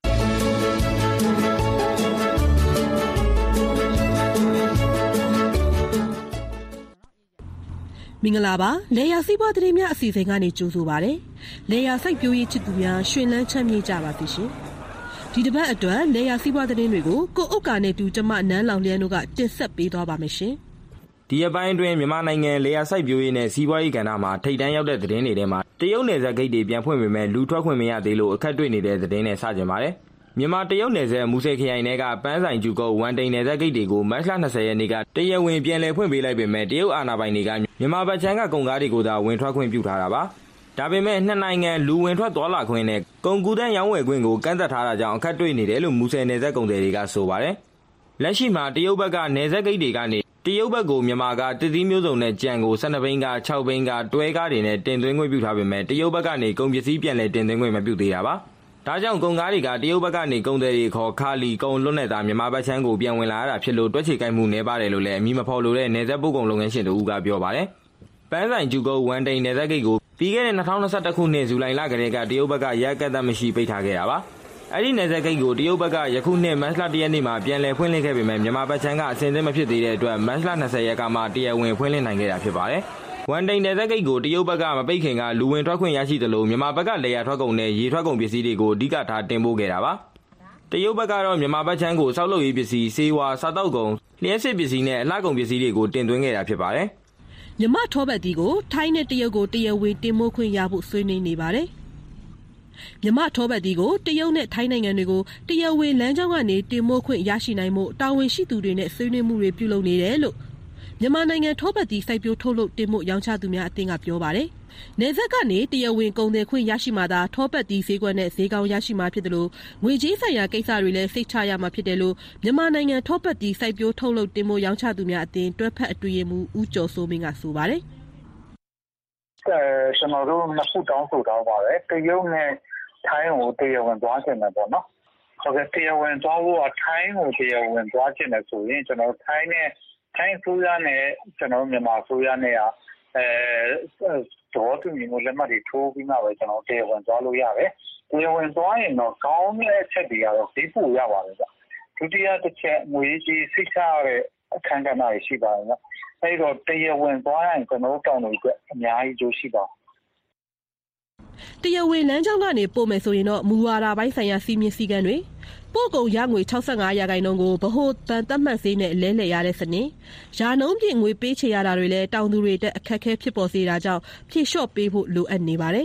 မင်္ဂလာပါလေယာစီးပွားသတင်းများအစီအစဉ်ကနေကြိုဆိုပါရစေလေယာစိုက်ပျိုးရေးချစ်သူများရှင်လန်းချမ်းမြေ့ကြပါစေရှင်ဒီတစ်ပတ်အတွက်လေယာစီးပွားသတင်းတွေကိုကိုဥက္ကာနဲ့တူကျမနန်းလောင်လျန်းတို့ကတင်ဆက်ပေးသွားပါမယ်ရှင်ဒီအပိုင်းအတွင်းမြန်မာနိုင်ငံလေယာစိုက်ပျိုးရေးနဲ့စီးပွားရေးကဏ္ဍမှာထိပ်တန်းရောက်တဲ့သတင်းတွေထဲမှာတရုတ်နယ်စပ်ဂိတ်တွေပြန်ဖွင့်ပေမဲ့လူထွက်ခွင့်မရသေးလို့အခက်တွေ့နေတဲ့သတင်းနဲ့စကြင်ပါတယ်မြန်မာတရုတ်နယ်စပ်မူဆယ်ခရိုင်ထဲကပန်းဆိုင်ကျူကုတ်ဝန်တိန်နယ်စပ်ဂိတ်တွေကိုမတ်လ၂၀ရက်နေ့ကတရားဝင်ပြန်လည်ဖွင့်ပေးလိုက်ပေမဲ့တရုတ်အာဏာပိုင်တွေကမြန်မာဘက်ခြမ်းကကုန်ကားတွေကိုသာဝင်ထွက်ခွင့်ပြုထားတာပါဒါပေမဲ့နှစ်နိုင်ငံလူဝင်ထွက်သွားလာခွင့်နဲ့ကုန်ကူးတန်းရောင်းဝယ်ခွင့်ကိုကန့်သတ်ထားတာကြောင့်အခက်တွေ့နေတယ်လို့မူဆယ်နယ်စပ်ကုန်သည်တွေကဆိုပါတယ်လက်ရှိမှာတရုတ်ဘက်ကနယ်စပ်ဂိတ်တွေကနေတရုတ်ဘက်ကိုမြန်မာကတသီးမျိုးစုံနဲ့ကြံကို၁၂ဘိန်းက၆ဘိန်းကတွဲကားတွေနဲ့တင်သွင်းခွင့်ပြုထားပေမဲ့တရုတ်ဘက်ကနေကုန်ပစ္စည်းပြန်လည်တင်သွင်းခွင့်မပြုသေးတာပါဒါကြောင့်ကုန်ကားတွေကတရုတ်ဘက်ကနေကုန်သည်တွေခေါ်ခါလီကုန်လွတ်နေတာမြန်မာဘက်ချမ်းကိုပြန်ဝင်လာရတာဖြစ်လို့တွက်ချေကိုက်မှုနေပါတယ်လို့လည်းအမည်မဖော်လို့တဲ့နယ်စပ်ပို့ကုန်လုပ်ငန်းရှင်တို့ကပြောပါတယ်ပန်းဆိုင်ကျူကုတ်ဝန်တိန်နယ်စပ်ဂိတ်ကိုပြီးခဲ့တဲ့၂၀၂၁ခုနှစ်ဇူလိုင်လကတည်းကတရုတ်ဘက်ကရက်ကတ်သက်မရှိပိတ်ထားခဲ့တာပါအဲ့ဒီနယ်စပ်ဂိတ်ကိုတရုတ်ဘက်ကယခုနှစ်မတ်လတရက်နေ့မှာပြန်လည်ဖွင့်လှစ်ခဲ့ပေမဲ့မြန်မာဘက်ခြမ်းကအစဉ်အသင့်မဖြစ်သေးတဲ့အတွက်မတ်လ၂၀ရက်ကမှတရားဝင်ဖွင့်လှစ်နိုင်ခဲ့တာဖြစ်ပါတယ်။ဝန်တိန်နယ်စပ်ဂိတ်ကိုတရုတ်ဘက်ကမပိတ်ခင်ကလူဝင်ထွက်ခွင့်ရရှိသလိုမြန်မာဘက်ကလေယာထွက်ကုန်နဲ့ရေထွက်ကုန်ပစ္စည်းတွေကိုအဓိကထားတင်ပို့ခဲ့တာပါ။တရုတ်ဘက်ကတော့မြန်မာဘက်ခြမ်းကိုစောက်လုပ်ရေးပစ္စည်း၊ဆေးဝါး၊စားတောက်ကုန်၊လျှက်စစ်ပစ္စည်းနဲ့အလှကုန်ပစ္စည်းတွေကိုတင်သွင်းခဲ့တာဖြစ်ပါတယ်။မြန်မာထောပတ်သီးကိုထိုင်းနဲ့တရုတ်ကိုတရားဝင်တင်ပို့ခွင့်ရဖို့ဆွေးနွေးနေပါတယ်။မြန်မာထောပတ်သီးကိုတရုတ်နဲ့ထိုင်းနိုင်ငံတွေကိုတရားဝင်လမ်းကြောင်းကနေတင်ပို့ခွင့်ရရှိနိုင်မှုတာဝန်ရှိသူတွေနဲ့ဆွေးနွေးမှုတွေပြုလုပ်နေတယ်လို့မြန်မာနိုင်ငံထောပတ်သီးစိုက်ပျိုးထုတ်လုပ်တင်ပို့ရောင်းချသူများအသင်းကပြောပါတယ်။နယ်စပ်ကနေတရားဝင်ကုန်သွယ်ခွင့်ရရှိမှသာထောပတ်သီးဈေးကွက်နဲ့ဈေးကောင်းရရှိမှာဖြစ်တယ်လို့ငွေကြေးဆိုင်ရာကိစ္စတွေလည်းစိတ်ချရမှာဖြစ်တယ်လို့မြန်မာနိုင်ငံထောပတ်သီးစိုက်ပျိုးထုတ်လုပ်တင်ပို့ရောင်းချသူများအသင်းတွဲဖက်အတွင်းရေးမှူးဦးကျော်စိုးမင်းကဆိုပါတယ်။အဲကျွန်တော်တို့နှစ်ခုတောင်းဆိုထားပါတယ်။တရုတ်နဲ့ထိုင်းကိုတရားဝင်သွားချင်တယ်ပေါ့နော်။ဟုတ်ကဲ့တရားဝင်သွားဖို့အထိုင်းကိုတရားဝင်သွားချင်တယ်ဆိုရင်ကျွန်တော်ထိုင်းနဲ့ထိုင်းဆိုရနဲ့ကျွန်တော်မြန်မာဆိုရနဲ့အဲတော့သူမျိုးလက်မှတ်တွေထိုးပြီးမှပဲကျွန်တော်တရားဝင်သွားလို့ရတယ်။တရားဝင်သွားရင်တော့ကောင်းတဲ့အချက်တွေကတော့ဒီပို့ရပါတယ်ဗျ။ဒုတိယတစ်ချက်ငွေကြီးစိတ်ချရတဲ့အခမ်းအနားတွေရှိပါတယ်ဗျ။အဲဒီတော့တရားဝင်သွားရင်ကျွန်တော်တောင်းလို့အတွက်အများကြီးကျိုးရှိပါတရားဝင်လမ်းကြောင်းကနေပို့မယ်ဆိုရင်တော့မူဝါဒပိုင်းဆိုင်ရာစီမင်းစည်းကမ်းတွေပို့ကုန်ရငွေ၆၅ရာခိုင်နှုန်းကိုဗဟိုတန်သက်မှတ်ဈေးနဲ့လဲလှယ်ရတဲ့စနစ်ရာနှုန်းပြည့်ငွေပေးချေရတာတွေလည်းတောင်သူတွေတက်အခက်အခဲဖြစ်ပေါ်စေတာကြောင့်ဖြည့်လျှော့ပေးဖို့လိုအပ်နေပါတယ်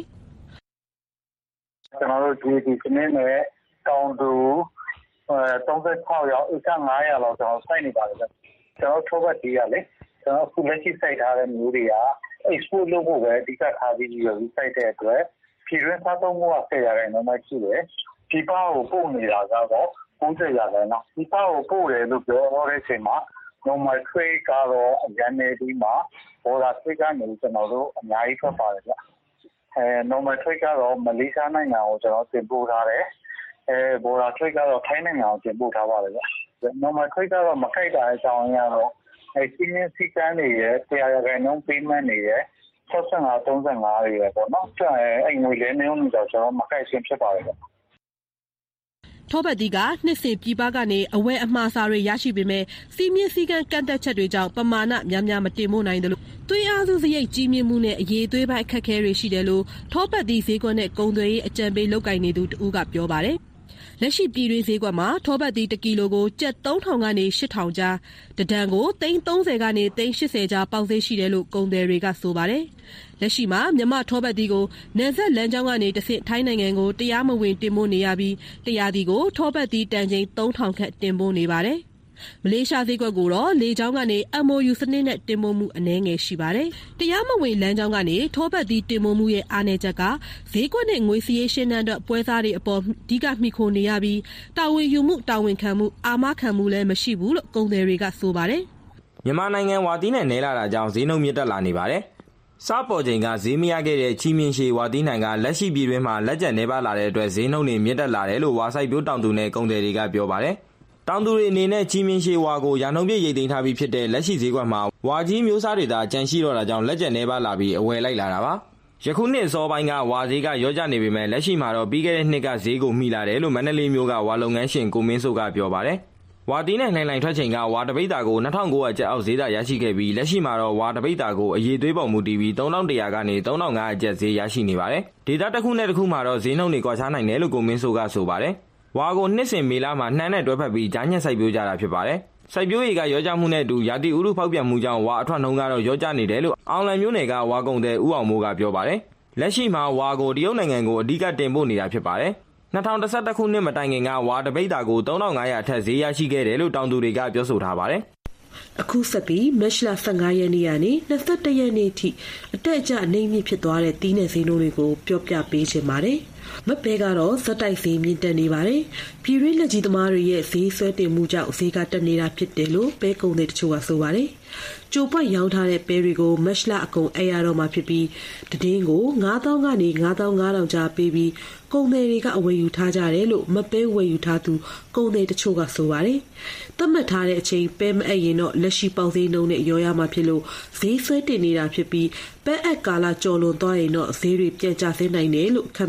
ကျွန်တော်တို့ဒီဒီစနစ်နဲ့တောင်သူအဲ၃၆ရောက်အက၅ရာလောက်ကျွန်တော်စိုက်နေပါတယ်ကျွန်တော်ထောပတ်တီးရလေကျွန်တော်ခုလက်ရှိစိုက်ထားတဲ့မျိုးတွေက export လုပ်ဖို့ပဲအဓိကထားပြီးပြီးတော့စိုက်တဲ့အတွက်ပြည်တွင်းစားသုံးမှုကဆယ်ရာခိုင်နှုန်းပဲရှိတယ်ဒီပါကိုပို့နေတာကတော့၉၀ရာခိုင်နှုန်းဒီပါကိုပို့တယ်လို့ပြောတဲ့အချိန်မှာ normal trade ကတော့အရင်နေပြီးမှ border trade ကနေကျွန်တော်တို့အများကြီးထွက်ပါတယ်ဗျအဲ normal trade ကတော့မလေးရှားနိုင်ငံကိုကျွန်တော်တင်ပို့ထားတယ်အဲ border trade ကတော့ထိုင်းနိုင်ငံကိုတင်ပို့ထားပါတယ်ဗျ normal trade ကတော့မခိုက်တာအကြောင်းရတော့အဲစီးမင်းစီကန်းတွေရဲ့ဆယ်ရာခိုင်နှုန်း payment တွေရဲ့၆၅ ၃၅တွေပဲပေါ့နော်။အဲ့ငွေလဲနေအောင်တော့ကျွန်တော်မကိုက်ရှင်းဖြစ်ပါတယ်ဗျ။ထောပတ်သီးကနှစ်စဉ်ပြည်ပကနေအဝယ်အမှားစာတွေရရှိပေမဲ့စီမင်းစည်းကမ်းကန့်သက်ချက်တွေကြောင့်ပမာဏများများမတင်ပို့နိုင်တယ်လို့သွေးအားစုစရိတ်ကြီးမြင့်မှုနဲ့အရေးသွေးပိုင်းအခက်အခဲတွေရှိတယ်လို့ထောပတ်သီးဈေးကွက်နဲ့ကုန်သွယ်ရေးအကြံပေးလုပ်ကိုင်နေသူတဦးကပြောပါတယ်။လက်ရှိပြည်တွင်းဈေးကွက်မှာထောပတ်သီးတစ်ကီလိုကိုကျပ်သုံးထောင်ကနေရှစ်ထောင်ကြားတဒံကိုသိန်းသုံးဆယ်ကနေသိန်းရှစ်ဆယ်ကြားပေါက်ဈေးရှိတယ်လို့ကုန်သည်တွေကဆိုပါတယ်။လက်ရှိမှာမြန်မာထောပတ်သီးကိုနယ်စပ်လမ်းကြောင်းကနေတဆင့်ထိုင်းနိုင်ငံကိုတရားမဝင်တင်ပို့နေရပြီးတရားသီးကိုထောပတ်သီးတန်ချိန်သုံးထောင်ခန့်တင်ပို့နေပါတယ်။မလေးရှားဈေးကွက်ကိုတော့လေကြောင်းကနေ M O U စနစ်နဲ့တင်ပို့မှုအနည်းငယ်ရှိပါတယ်။တရားမဝင်လမ်းကြောင်းကနေထောပတ်သီးတင်ပို့မှုရဲ့အားနည်းချက်ကဈေးကွက်နဲ့ငွေစည်းရေးရှင်းတန်းတဲ့ပွဲစားတွေအပေါ်အဓိကမှီခိုနေရပြီးတာဝန်ယူမှုတာဝန်ခံမှုအာမခံမှုလည်းမရှိဘူးလို့ကုန်သည်တွေကဆိုပါတယ်။မြန်မာနိုင်ငံဝါသီးနဲ့နဲလာတာကြောင့်ဈေးနှုန်းမြင့်တက်လာနေပါတယ်။စားပေါ်ချိန်ကဈေးမရခဲ့တဲ့ချီမင်းရှည်ဝါသီးနိုင်ငံကလက်ရှိပြည်တွင်းမှာလက်ကျန်နေပါလာတဲ့အတွက်ဈေးနှုန်းတွေမြင့်တက်လာတယ်လို့ဝါဆိုင်ပြိုးတောင်သူနဲ့ကုန်သည်တွေကပြောပါတယ်။တောင်သူတွေအနေနဲ့ချီမင်းရှည်ဝါကိုရာနှုန်းပြည့်ရိတ်သိမ်းထားပြီးဖြစ်တဲ့လက်ရှိဈေးကွက်မှာဝါကြီးမျိုးစားတွေသာကြန့်ရှိတော့တာကြောင့်လက်ကျန်နေပါလာပြီးအဝယ်လိုက်လာတာပါ။ယခုနှစ်စောပိုင်းကဝါဈေးကရောကျနေပေမဲ့လက်ရှိမှာတော့ပြီးခဲ့တဲ့နှစ်ကဈေးကိုမှီလာတယ်လို့မန္တလေးမျိုးကဝါလုပ်ငန်းရှင်ကိုမင်းစိုးကပြောပါတယ်။ဝါသီးနဲ့လှိုင်လှိုင်ထွက်ချိန်ကဝါတပိတ်တာကိုနှစ်ထောင်ကိုရာကျပ်အောက်ဈေးသာရရှိခဲ့ပြီးလက်ရှိမှာတော့ဝါတပိတ်တာကိုအရေးသွေးပေါ်မူတည်ပြီးသုံးထောင်တစ်ရာကနေသုံးထောင်ငါးရာကျပ်ဈေးရရှိနေပါတယ်။ဒေသတစ်ခုနဲ့တစ်ခုမှာတော့ဈေးနှုန်းတွေကွာခြားနိုင်တယ်လို့ကိုမင်းစိုးကဆိုပါတယ်။ဝါကိုနှစ်စဉ်မေလမှာနှမ်းနဲ့တွဲဖက်ပြီးဂျာညက်စိုက်ပျိုးကြတာဖြစ်ပါတယ်။စိုက်ပျိုးရေးကရောကြမှုနဲ့အတူရာသီဥတုဖောက်ပြန်မှုကြောင့်ဝါအထွက်နှုန်းကတော့ရောကျနေတယ်လို့အောင်လံမျိုးနယ်ကဝါကုန်တဲ့ဦးအောင်မိုးကပြောပါတယ်။လက်ရှိမှာဝါကိုတရုတ်နိုင်ငံကိုအဓိကတင်ပို့နေတာဖြစ်ပါတယ်။၂၀၁၁ခုနှစ်မတိုင်ခင်ကဝါတပိတ်တာကိုသုံးထောင်ငါးရာအထက်ဈေးရရှိခဲ့တယ်လို့တောင်သူတွေကပြောဆိုထားပါတယ်။အခုဆက်ပြီးမတ်လ၁၅ရက်နေ့ကနေ၂၁ရက်နေ့ထိအတက်အကျအနှိမ့်မြင့်ဖြစ်သွားတဲ့တီးနှံဈေးနှုန်းတွေကိုပြောပြပေးချင်ပါတယ်။မပဲကတော့ဇက်တိုက်ဈေးမြင့်တက်နေပါတယ်။ပြည်တွင်းလက်ကြီးသမားတွေရဲ့ဈေးဆွဲတင်မှုကြောင့်ဈေးကတက်နေတာဖြစ်တယ်လို့ပဲကုန်တဲ့တချို့ကဆိုပါတယ်။ကြိုပွက်ရောင်းထားတဲ့ပဲတွေကိုမတ်လအကုန်အဲ့ရတော့မှဖြစ်ပြီးတည်င်းကိုငါးသောင်းကနေငါးသောင်းငါးထောင်ကြားပေးပြီးကုန်သည်တွေကအဝယ်ယူထားကြတယ်လို့မပဲဝယ်ယူထားသူကုန်သည်တချို့ကဆိုပါတယ်။သတ်မှတ်ထားတဲ့အချိန်ပဲမအပ်ရင်တော့လက်ရှိပေါက်ဈေးနှုန်းနဲ့ရောရမှာဖြစ်လို့ဈေးဆွဲတင်နေတာဖြစ်ပြီးပဲအပ်ကာလကျော်လွန်သွားရင်တော့ဈေးတွေပြန်ကျဆင်းနိုင်တယ်လို့ခန့်မှန်းထားကြ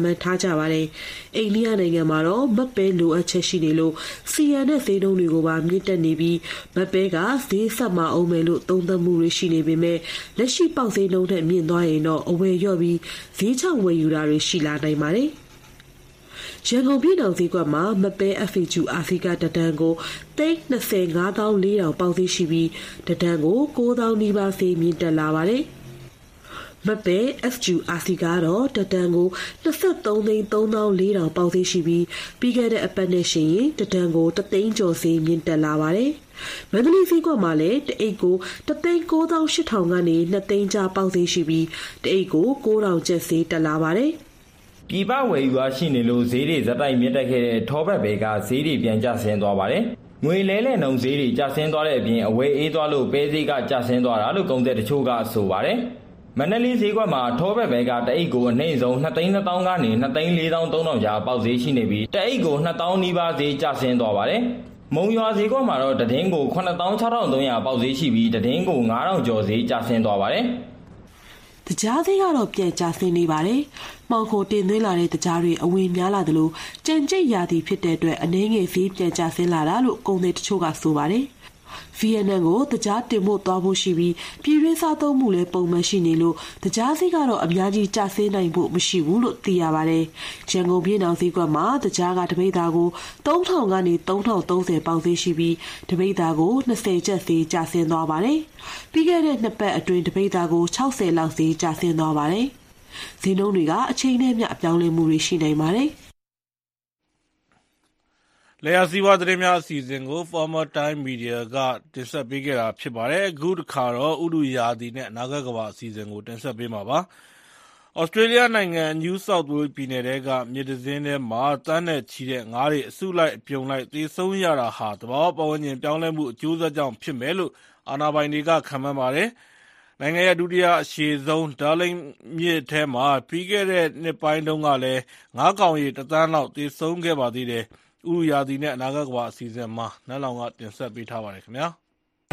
ကြပါတယ်။အိန္ဒိယနိုင်ငံမှာတော့မတ်ပဲလိုအပ်ချက်ရှိနေလို့စီရန်နဲ့ဈေးနှုန်းတွေကိုပါမြင့်တက်နေပြီးမတ်ပဲကဈေးဆက်မအောင်မယ်လို့သုံးသပ်မှုတွေရှိနေပေမဲ့လက်ရှိပေါက်ဈေးနှုန်းထက်မြင့်သွားရင်တော့အဝယ်လျော့ပြီးဈေးချဝယ်ယူတာတွေရှိလာနိုင်ပါတယ်။ရန်ကုန်ပြည်တော်ဈေးကွက်မှာမပဲ F A Q အာဖရိကတဒန်းကိုသိန်း၂၅သောင်း၄ထောင်ပေါက်ဈေးရှိပြီးတဒန်းကို၉သောင်းနီးပါးဈေးမြင့်တက်လာပါတယ်။မပဲ F Q အာဖရိကတော့တဒန်းကို၂၃သိန်း၃သောင်း၄ထောင်ပေါက်ဈေးရှိပြီးပြီးခဲ့တဲ့အပတ်နဲ့ရှင်ရင်တဒန်းကိုတသိန်းကျော်ဈေးမြင့်တက်လာပါတယ်။မန္တလေးဈေးကွက်မှာလည်းတအိတ်ကိုတသိန်း၉သောင်း၈ထောင်ကနေ၂သိန်းကြားပေါက်ဈေးရှိပြီးတအိတ်ကို၉ထောင်ကျပ်ဈေးတက်လာပါတယ်။ပြည်ပဝယ်ယူအားရှိနေလို့ဈေးတွေဇက်တိုက်မြင့်တက်ခဲ့တဲ့ထောပတ်ဘဲကဈေးတွေပြန်ကျဆင်းသွားပါတယ်။ငွေလဲလှယ်နှုန်းဈေးတွေကျဆင်းသွားတဲ့အပြင်အဝယ်အေးသွားလို့ပဲဈေးကကျဆင်းသွားတာလို့ကုန်သည်တချို့ကဆိုပါတယ်။မန္တလေးဈေးကွက်မှာထောပတ်ဘဲကတအိတ်ကိုအနှိမ့်ဆုံး၂သိန်း၂သောင်းကနေ၂သိန်း၄သောင်း၃ထောင်ကြားပေါက်ဈေးရှိနေပြီးတအိတ်ကို၂သောင်းနီးပါးဈေးကျဆင်းသွားပါတယ်။မုံရွာဈေးကွက်မှာတော့တဒင်းကို၇သောင်း၆ထောင်၃ရာပေါက်ဈေးရှိပြီးတဒင်းကို၅ထောင်ကျော်ဈေးကျဆင်းသွားပါတယ်။တကြားသေးကတော့ပြန်ကျဆင်းနေပါတယ်။မှောင်ခိုတင်သွင်းလာတဲ့တကြားတွေအဝင်များလာသလိုကြံကြိတ်ရာသီဖြစ်တဲ့အတွက်အနှဲငယ်ဈေးပြန်ကျဆင်းလာတာလို့ကုန်သည်တချို့ကဆိုပါတယ်။ဗီယက်နမ်ကိုတကြားတင်ဖို့သွားဖို့ရှိပြီးပြည်တွင်းစားသုံးမှုလည်းပုံမှန်ရှိနေလို့တကြားဈေးကတော့အများကြီးကျဆင်းနိုင်ဖို့မရှိဘူးလို့သိရပါတယ်။ရန်ကုန်ပြည်တော်ဈေးကွက်မှာတကြားကတပိတ်သားကိုသုံးထောင်ကနေသုံးထောင်သုံးဆယ်ပေါက်ဈေးရှိပြီးတပိတ်သားကို၂၀ကျပ်ဈေးကျဆင်းသွားပါတယ်။ပြီးခဲ့တဲ့နှစ်ပတ်အတွင်းတပိတ်သားကို၆၀လောက်ဈေးကျဆင်းသွားပါတယ်။ဈေးနှုန်းတွေကအချိန်နဲ့မျှအပြောင်းလဲမှုတွေရှိနိုင်ပါတယ်။လျှပ်စီးပွားသတင်းများအစီအစဉ်ကို Former Time Media ကတင်ဆက်ပေးခဲ့တာဖြစ်ပါတယ်။အခုတစ်ခါတော့ဥတုရာသီနဲ့အနာဂတ်ကမ္ဘာအစီအစဉ်ကိုတင်ဆက်ပေးမှာပါ။ဩစတြေးလျနိုင်ငံ New South Wales ပြည်နယ်ထဲကမြစ်တစ်စင်းထဲမှာသန်းနဲ့ချီတဲ့ငါးတွေအစုလိုက်အပြုံလိုက်သေဆုံးရတာဟာသဘာဝပတ်ဝန်းကျင်ပြောင်းလဲမှုအကျိုးဆက်ကြောင့်ဖြစ်မယ်လို့အာဏာပိုင်တွေကခန့်မှန်းပါတယ်။နိုင်ငံရဲ့ဒုတိယအရှည်ဆုံး Darling မြစ်ထဲမှာပြီးခဲ့တဲ့နှစ်ပိုင်းတုန်းကလည်းငါးကောင်ရေတစ်သန်းလောက်သေဆုံးခဲ့ပါသေးတယ်။ဥတုရာသီနဲ့အနာဂတ်ကမ္ဘာအစီအစဉ်မှာနန်းလောင်ကတင်ဆက်ပေးထားပါတယ်ခင်ဗျာ။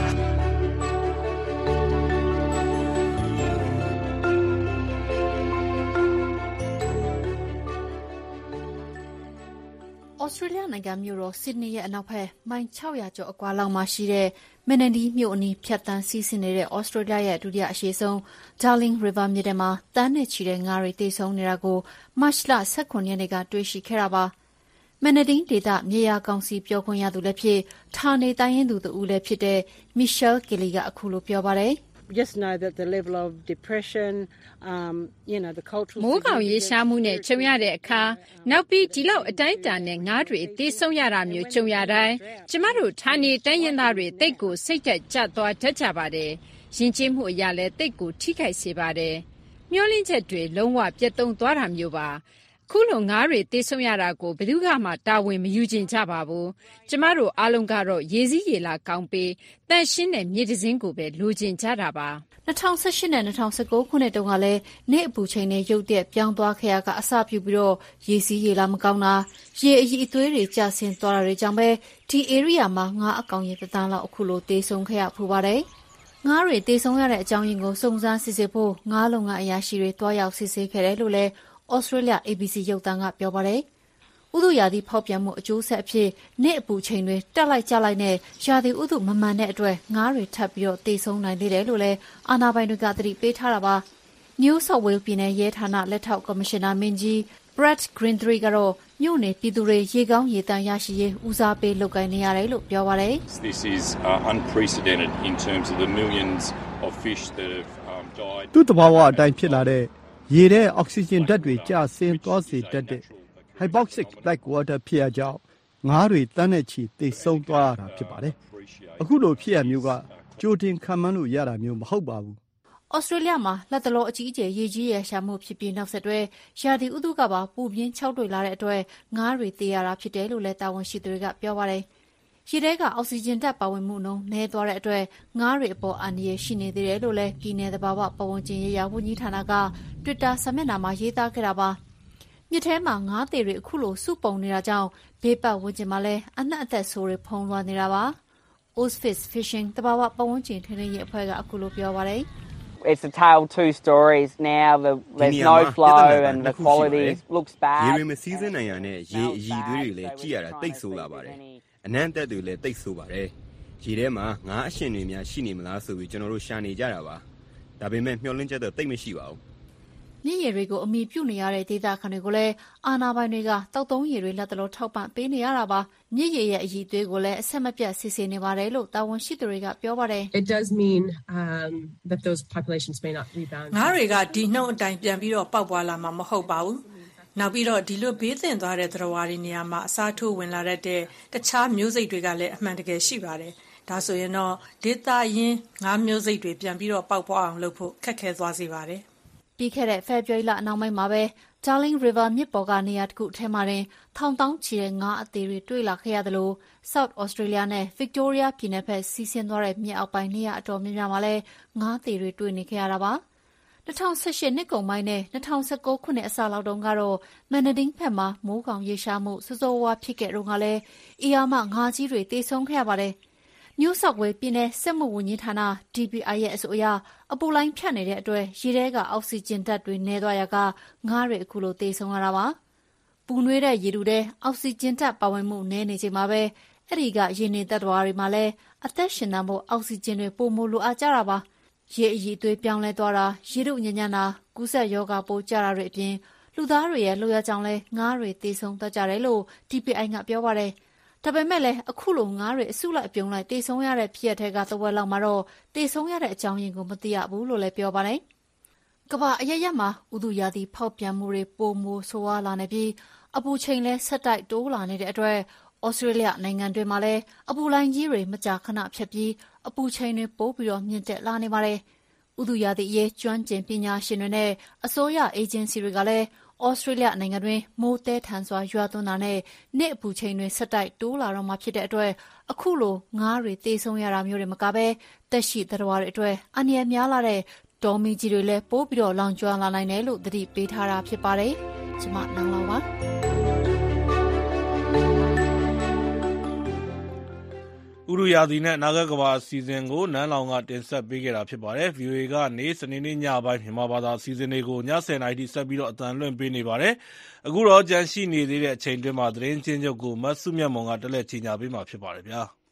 ဩစတြေးလျနိုင်ငံမြို့တော်ဆစ်ဒနီရဲ့အနောက်ဘက်မိုင်၆ရာကျော်အကွာလောက်မှာရှိတဲ့မန်နဒီမြို့အနီးဖြတ်တန်းစီးဆင်းနေတဲ့ဩစတြေးလျရဲ့ဒုတိယအရှည်ဆုံး Darling River မြစ်ထဲမှာတန်းနဲ့ချီတဲ့ငါးတွေသေဆုံးနေတာကိုမတ်လ၁၇ရက်နေ့ကတွေ့ရှိခဲ့တာပါ။မန်နဒီဒေသမြေယာကောင်စီပြောခွင့်ရသူလည်းဖြစ်ဌာနေတိုင်းရင်းသူတဦးလည်းဖြစ်တဲ့ Michelle Kelly ကအခုလိုပြောပါတယ်။ Just know that the level of depression, um, you know, the cultural မိုးကောင်ရေရှားမှုနဲ့ကြုံရတဲ့အခါနောက်ပြီးဒီလောက်အတိုင်းအတာနဲ့ငါးတွေသေဆုံးရတာမျိုးကြုံရတိုင်းကျမတို့ဌာနေတိုင်းရင်းသားတွေတိတ်ကိုစိတ်သက်ကြသွားတတ်ကြပါတယ်။ယဉ်ကျေးမှုအရာလည်းတိတ်ကိုထိခိုက်စေပါတယ်။မျောလင့်ချက်တွေလုံးဝပြတ်သုံးသွားတာမျိုးပါ။ခုလိုငါးတွေသေဆုံးရတာကိုဘယ်သူမှတာဝန်မယူချင်ကြပါဘူး။ကျမတို့အားလုံးကတော့ရေစည်းရေလာကောင်းပြီးတန့်ရှင်းတဲ့မြေတစ်စင်းကိုပဲလိုချင်ကြတာပါ။၂၀၁၈နဲ့၂၀၁၉ခုနှစ်တုန်းကလည်းနေ့အပူချိန်နဲ့ရုတ်တရက်ပြောင်းသွားခဲ့ရကအစပြုပြီးတော့ရေစည်းရေလာမကောင်းတာရေအရည်အသွေးတွေကျဆင်းသွားတာတွေကြောင့်ပဲဒီ area မှာငါးအကောင်ရေတစ်သန်းလောက်အခုလိုသေဆုံးခဲ့ရဖူးပါတယ်။ငါးတွေသေဆုံးရတဲ့အကြောင်းရင်းကိုစုံစမ်းစစ်ဆေးဖို့ငါးလုံငါအရာရှိတွေတွားရောက်စစ်ဆေးခဲ့တယ်လို့လည်းဩစတြေးလျ A B C ရုပ်သံကပြောပါတယ်။ဥတုရာသီဖောက်ပြန်မှုအကျိုးဆက်အဖြစ်နေ့အပူချိန်တွေတက်လိုက်ကျလိုက်နဲ့ရာသီဥတုမမှန်တဲ့အတွက်ငါးတွေထပ်ပြီးတော့သေဆုံးနိုင်သေးတယ်လို့လည်းအာဏာပိုင်တွေကသတိပေးထားတာပါ။ New South Wales ပြည်နယ်ရဲဌာနလက်ထောက်ကော်မရှင်နာမင်းကြီး Brett Greentree ကတော့မြို့နယ်ပြည်သူတွေရေကောင်းရေသန့်ရရှိရေးဦးစားပေးလုပ်ကိုင်နေရတယ်လို့ပြောပါတယ်။ This is uh, unprecedented in terms of the millions of fish that have um, died. သူ့တဘာဝအတိုင်းဖြစ်လာတဲ့ရေထဲအောက်ဆီဂျင်ဓာတ်တွေကျဆင်းသွားစေတတ်တဲ့ hypoxic black water ဖြစ်ရကြောင်းငါးတွေတန်းနဲ့ချီသေဆုံးသွားရတာဖြစ်ပါတယ်။အခုလိုဖြစ်ရမျိုးကကြိုတင်ခံမှန်းလို့ရတာမျိုးမဟုတ်ပါဘူး။ဩစတြေးလျမှာလက်တလောအကြီးအကျယ်ရေကြီးရရှာမှုဖြစ်ပြီးနောက်ဆက်တွဲရာသီဥတုကပါပူပြင်းခြောက်တွေလာတဲ့အတွက်ငါးတွေသေရတာဖြစ်တယ်လို့လည်းတာဝန်ရှိသူတွေကပြောပါတယ်။ရေထဲကအောက်ဆီဂျင်ဓာတ်ပါဝင်မှုနှုန်းနည်းသွားတဲ့အတွက်ငါးတွေအပေါ်အန္တရာယ်ရှိနေသေးတယ်လို့လည်းပြည်내သဘာဝပတ်ဝန်းကျင်ရေးရာဝန်ကြီးဌာနက Twitter စာမျက်နှာမှာရေးသားခဲ့တာပါ။မြစ်ထဲမှာငါးသေးတွေအခုလိုစုပုံနေတာကြောင့်ဘေးပတ်ဝန်းကျင်မှာလည်းအနှံ့အသက်ဆိုးတွေဖုံးလွှမ်းနေတာပါ။ Ozfis Fishing သဘာဝပတ်ဝန်းကျင်ထိန်းသိမ်းရေးအဖွဲ့ကအခုလိုပြောပါတယ်။ it's a tale of two stories now. The, there's no flow and the quality looks bad. ရေတွေမစီးစင်းနိုင်ရတဲ့ရေအရည်သွေးတွေလည်းကြည့်ရတာတိတ်ဆိုးလာပါတယ်။အနံ့တက်တွေလည်းတိတ်ဆိုးပါတယ်။ရေထဲမှာငါးအရှင်တွေများရှိနေမလားဆိုပြီးကျွန်တော်တို့ရှာနေကြတာပါ။ဒါပေမဲ့မျှော်လင့်ချက်တော့တိတ်မရှိပါဘူး။မြစ်ရည်တွေကိုအမိပြုတ်နေရတဲ့ဒေသခံတွေကိုလည်းအာဏာပိုင်တွေကတောက်သုံးရည်တွေလက်တလုံးထောက်ပံ့ပေးနေရတာပါ။မြစ်ရည်ရဲ့အရည်သွေးကိုလည်းအဆက်မပြတ်စစ်ဆေးနေပါတယ်လို့တာဝန်ရှိသူတွေကပြောပါတယ်။ It does mean um that those populations may not rebound. ငါးတွေကဒီနှုတ်အတိုင်းပြန်ပြီးတော့ပေါက်ပွားလာမှာမဟုတ်ပါဘူး။နောက်ပြီးတော့ဒီလိုဘေးသင့်သွားတဲ့သတ္တဝါတွေနေရာမှာအစားထိုးဝင်လာတဲ့တခြားမျိုးစိတ်တွေကလည်းအမှန်တကယ်ရှိပါတယ်။ဒါဆိုရင်တော့ဒေသရင်းငါးမျိုးစိတ်တွေပြန်ပြီးတော့ပေါက်ပွားအောင်လုပ်ဖို့ခက်ခဲသွားစေပါတယ်။ပြီးခဲ့တဲ့ဖေဖော်ဝါရီလအနောက်ပိုင်းမှာပဲ Darling River မြစ်ပေါ်ကနေရာတစ်ခုထဲမှာတင်ထောင်တောင်းချီတဲ့ငါးအသေးတွေတွေ့လာခဲ့ရသလို South Australia နဲ့ Victoria ပြည်နယ်ဘက်စီးဆင်းသွားတဲ့မြစ်အောက်ပိုင်းနေရာအတော်များများမှာလည်းငါးသေးတွေတွေ့နေခဲ့ရတာပါ၂၀၁၈နှစ်ကုန်ပိုင်းနဲ့၂၀၁၉ခုနှစ်အစလောက်တုန်းကတော့မန်နဒင်းဘက်မှာမိုးကောင်ရေရှားမှုစိုးစိုးဝါးဖြစ်ခဲ့တော့ကလည်းအီယာမငါးကြီးတွေတေဆုံးခဲ့ရပါတယ်New South Wales ပြည်နယ်စက်မှုဝန်ကြီးဌာန D P I ရဲ့အဆိုအရအပူလိုင်းဖြတ်နေတဲ့အတွက်ရေထဲကအောက်ဆီဂျင်ဓာတ်တွေနည်းသွားရကငါးတွေအခုလိုသေဆုံးရတာပါ။ပူနွေးတဲ့ရေတူတဲ့အောက်ဆီဂျင်ဓာတ်ပါဝင်မှုနည်းနေချိန်မှာပဲအဲ့ဒီကရေနေသတ္တဝါတွေမှာလည်းအသက်ရှင်သန်ဖို့အောက်ဆီဂျင်တွေပိုမိုလိုအပ်ကြတာပါ။ရေအရည်သွေးပြောင်းလဲသွားတာရေတို့ညံ့ညံ့တာကူးစက်ရောဂါပိုးကြတာတွေအပြင်လူသားတွေရဲ့လိုရကြောင်းလဲငါးတွေသေဆုံးတတ်ကြတယ်လို့ D P I ကပြောပါတယ်။ဒါပေမဲ့လည်းအခုလိုငါးတွေအစုလိုက်အပြုံလိုက်တေဆုံးရတဲ့ဖြစ်ရပ်တွေကသဝက်လောက်မှာတော့တေဆုံးရတဲ့အကြောင်းရင်းကိုမသိရဘူးလို့လည်းပြောပါတယ်။ကမ္ဘာအရရက်မှာဥတုရာသီဖောက်ပြန်မှုတွေပိုမိုဆိုးဝါးလာနေပြီးအပူချိန်လည်းဆက်တိုက်တိုးလာနေတဲ့အတွက်ဩစတြေးလျနိုင်ငံတွင်းမှာလည်းအပူလိုင်းကြီးတွေမကြာခဏဖြတ်ပြီးအပူချိန်တွေပိုပြီးတော့မြင့်တက်လာနေပါတယ်။ဥတုရာသီအရေးကျွမ်းကျင်ပညာရှင်တွေနဲ့အစိုးရအေဂျင်စီတွေကလည်းဩစတြေးလျနိုင်ငံတွင်မိုးတဲထန်စွာရွာသွန်းတာနဲ့နေ့အပူချိန်တွေဆက်တိုက်တိုးလာတော့မှဖြစ်တဲ့အတွက်အခုလိုငါးတွေတေဆုံးရတာမျိုးတွေမကဘဲတက်ရှိသတ္တဝါတွေအတွက်အန္တရာယ်များလာတဲ့တောမီကြီးတွေလည်းပိုးပြီးတော့လောင်ကျွမ်းလာနိုင်တယ်လို့သတိပေးထားတာဖြစ်ပါတယ်။ကျွန်မနောင်လောင်ပါဥရုယာသီနဲ့နာဂတ်ကဘာအစီအစဉ်ကိုနန်းလောင်ကတင်ဆက်ပေးခဲ့တာဖြစ်ပါတယ်။ V O A ကနေစနေနေ့ညပိုင်းမြန်မာဘာသာအစီအစဉ်တွေကိုညဆယ်နာရီထိဆက်ပြီးတော့အသံလွှင့်ပေးနေပါတယ်။အခုတော့ကြန့်ရှိနေသေးတဲ့အချိန်တွင်းမှာသတင်းချင်းချုပ်ကိုမတ်စုမြတ်မွန်ကတက်လက်ချညာပေးမှာဖြစ်ပါတယ်ဗျာ။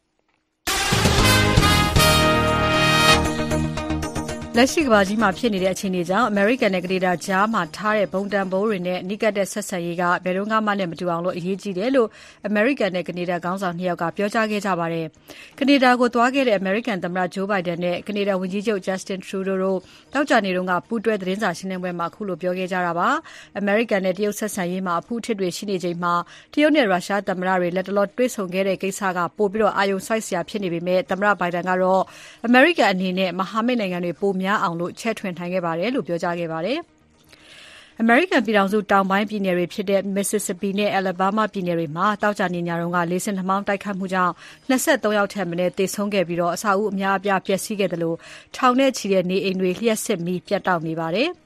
လက်ရှိကမ္ဘာကြီးမှာဖြစ်နေတဲ့အခြေအနေကြောင့် American နဲ့ Canada ကြားမှာထားတဲ့ဘုံတန်ဖိုးတွေနဲ့အနီးကပ်တဲ့ဆက်ဆံရေးကဘယ်တော့မှနဲ့မတူအောင်လို့အရေးကြီးတယ်လို့ American နဲ့ Canada ခေါင်းဆောင်နှစ်ယောက်ကပြောကြားခဲ့ကြပါတယ်။ Canada ကိုသွားခဲ့တဲ့ American သမ္မတ Joe Biden နဲ့ Canada ဝန်ကြီးချုပ် Justin Trudeau တို့တောက်ကြနေတုန်းကပူးတွဲသတင်းစာရှင်းလင်းပွဲမှာခုလိုပြောခဲ့ကြတာပါ။ American နဲ့တရုတ်ဆက်ဆံရေးမှာအဖူးအထစ်တွေရှိနေချိန်မှာတရုတ်နဲ့ရုရှားသမ္မတတွေလက်တလောတွေ့ဆုံခဲ့တဲ့ကိစ္စကပိုပြီးတော့အာရုံစိုက်စရာဖြစ်နေပေမဲ့သမ္မတ Biden ကတော့ American အနေနဲ့မဟာမိတ်နိုင်ငံတွေပိုများအောင်လို့ချဲ့ထွင်နိုင်ခဲ့ပါတယ်လို့ပြောကြားခဲ့ပါတယ်။ American ပြည်ထောင်စုတောင်ပိုင်းပြည်နယ်တွေဖြစ်တဲ့ Mississippi နဲ့ Alabama ပြည်နယ်တွေမှာတောက်ကြနေညတုန်းကလေဆင်နှာမောင်းတိုက်ခတ်မှုကြောင့်၂၃ယောက်ထက်မနည်းသေဆုံးခဲ့ပြီးတော့အဆောက်အဦအများအပြားပျက်စီးခဲ့တယ်လို့ထောင်နဲ့ချီတဲ့နေအိမ်တွေလျှက်စစ်မီးပြတ်တောက်နေပါတယ်။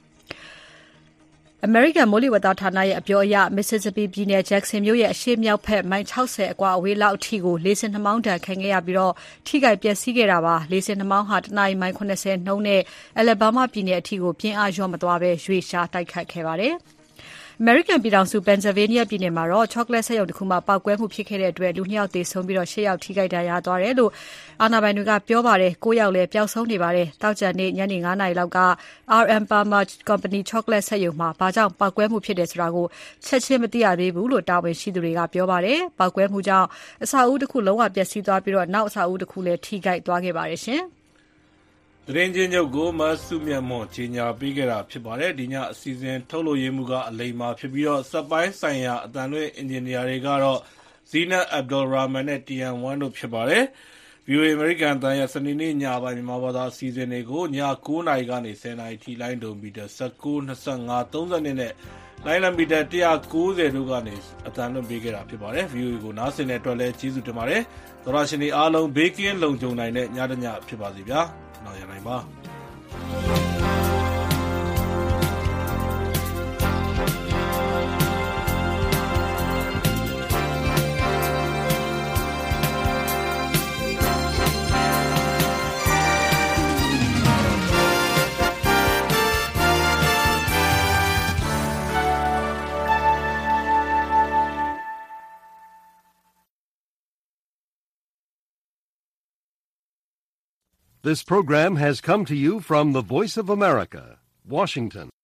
American မိုးလေဝသဌာနရဲ့အပြောအရ Mississippi ပြည်နယ် Jackson မြို့ရဲ့အရှေ့မြောက်ဘက်မိုင်၆၀အကွာအဝေးလောက်အထိကိုလေဆင်နှာမောင်းဒဏ်ခံခဲ့ရပြီးတော့ထိခိုက်ပျက်စီးခဲ့တာပါ။လေဆင်နှာမောင်းဟာတနာရီမိုင်၇၀နှုန်းနဲ့ Alabama ပြည်နယ်အထိကိုပြင်းအားလျော့မသွားဘဲရွေ့ရှားတိုက်ခတ်ခဲ့ပါတယ်။ American ပြည်ထောင်စု Pennsylvania ပြည်နယ်မှာတော့ chocolate စက်ရုံတစ်ခုမှာပေါက်ကွဲမှုဖြစ်ခဲ့တဲ့အတွက်လူနှစ်ယောက်သေဆုံးပြီးတော့ရှစ်ယောက်ထိခိုက်ဒဏ်ရာရသွားတယ်လို့အာဏာပိုင်တွေကပြောပါတယ်။ကိုးယောက်လည်းပျောက်ဆုံးနေပါတယ်။တောက်ကြနေ့ညနေ၅နာရီလောက်က R M Palmer Company chocolate စက်ရုံမှာဘာကြောင့်ပေါက်ကွဲမှုဖြစ်တယ်ဆိုတာကိုချက်ချင်းမသိရသေးဘူးလို့တာဝန်ရှိသူတွေကပြောပါတယ်။ပေါက်ကွဲမှုကြောင့်အဆောက်အဦတစ်ခုလုံးဝပျက်စီးသွားပြီးတော့နောက်အဆောက်အဦတစ်ခုလည်းထိခိုက်သွားခဲ့ပါတယ်ရှင်။သတင်းချင်းချုပ်ကိုမဆုမြတ်မွန်ကြီးညာပေးခဲ့တာဖြစ်ပါတယ်ဒီညအစီအစဉ်ထုတ်လို့ရမှုကအလိမ္မာဖြစ်ပြီးတော့စက်ပိုင်းဆိုင်ရာအတန်လွှင့်အင်ဂျင်နီယာတွေကတော့ Zeenat Abdul Rahman နဲ့ T M one တို့ဖြစ်ပါတယ် V O A American တန်ရဲ့စနေနေ့ညပိုင်းမြန်မာဘာသာအစီအစဉ်တွေကိုည၉နာရီကနေ၁၀နာရီထိလိုင်းဒုံမီတာ၁၉ ၂၅ ၃၂နဲ့လိုင်းလမီတာ၁၉၀တို့ကနေအတန်လွှင့်ပေးခဲ့တာဖြစ်ပါတယ် V O A ကိုနားဆင်တဲ့အတွက်လည်းကျေးဇူးတင်ပါတယ်သောရရှင်တွေအားလုံးဘေးကင်းလုံခြုံနိုင်တဲ့ညတညဖြစ်ပါစေဗျာနောက်ရနိုင်ပါ This program has come to you from the Voice of America, Washington.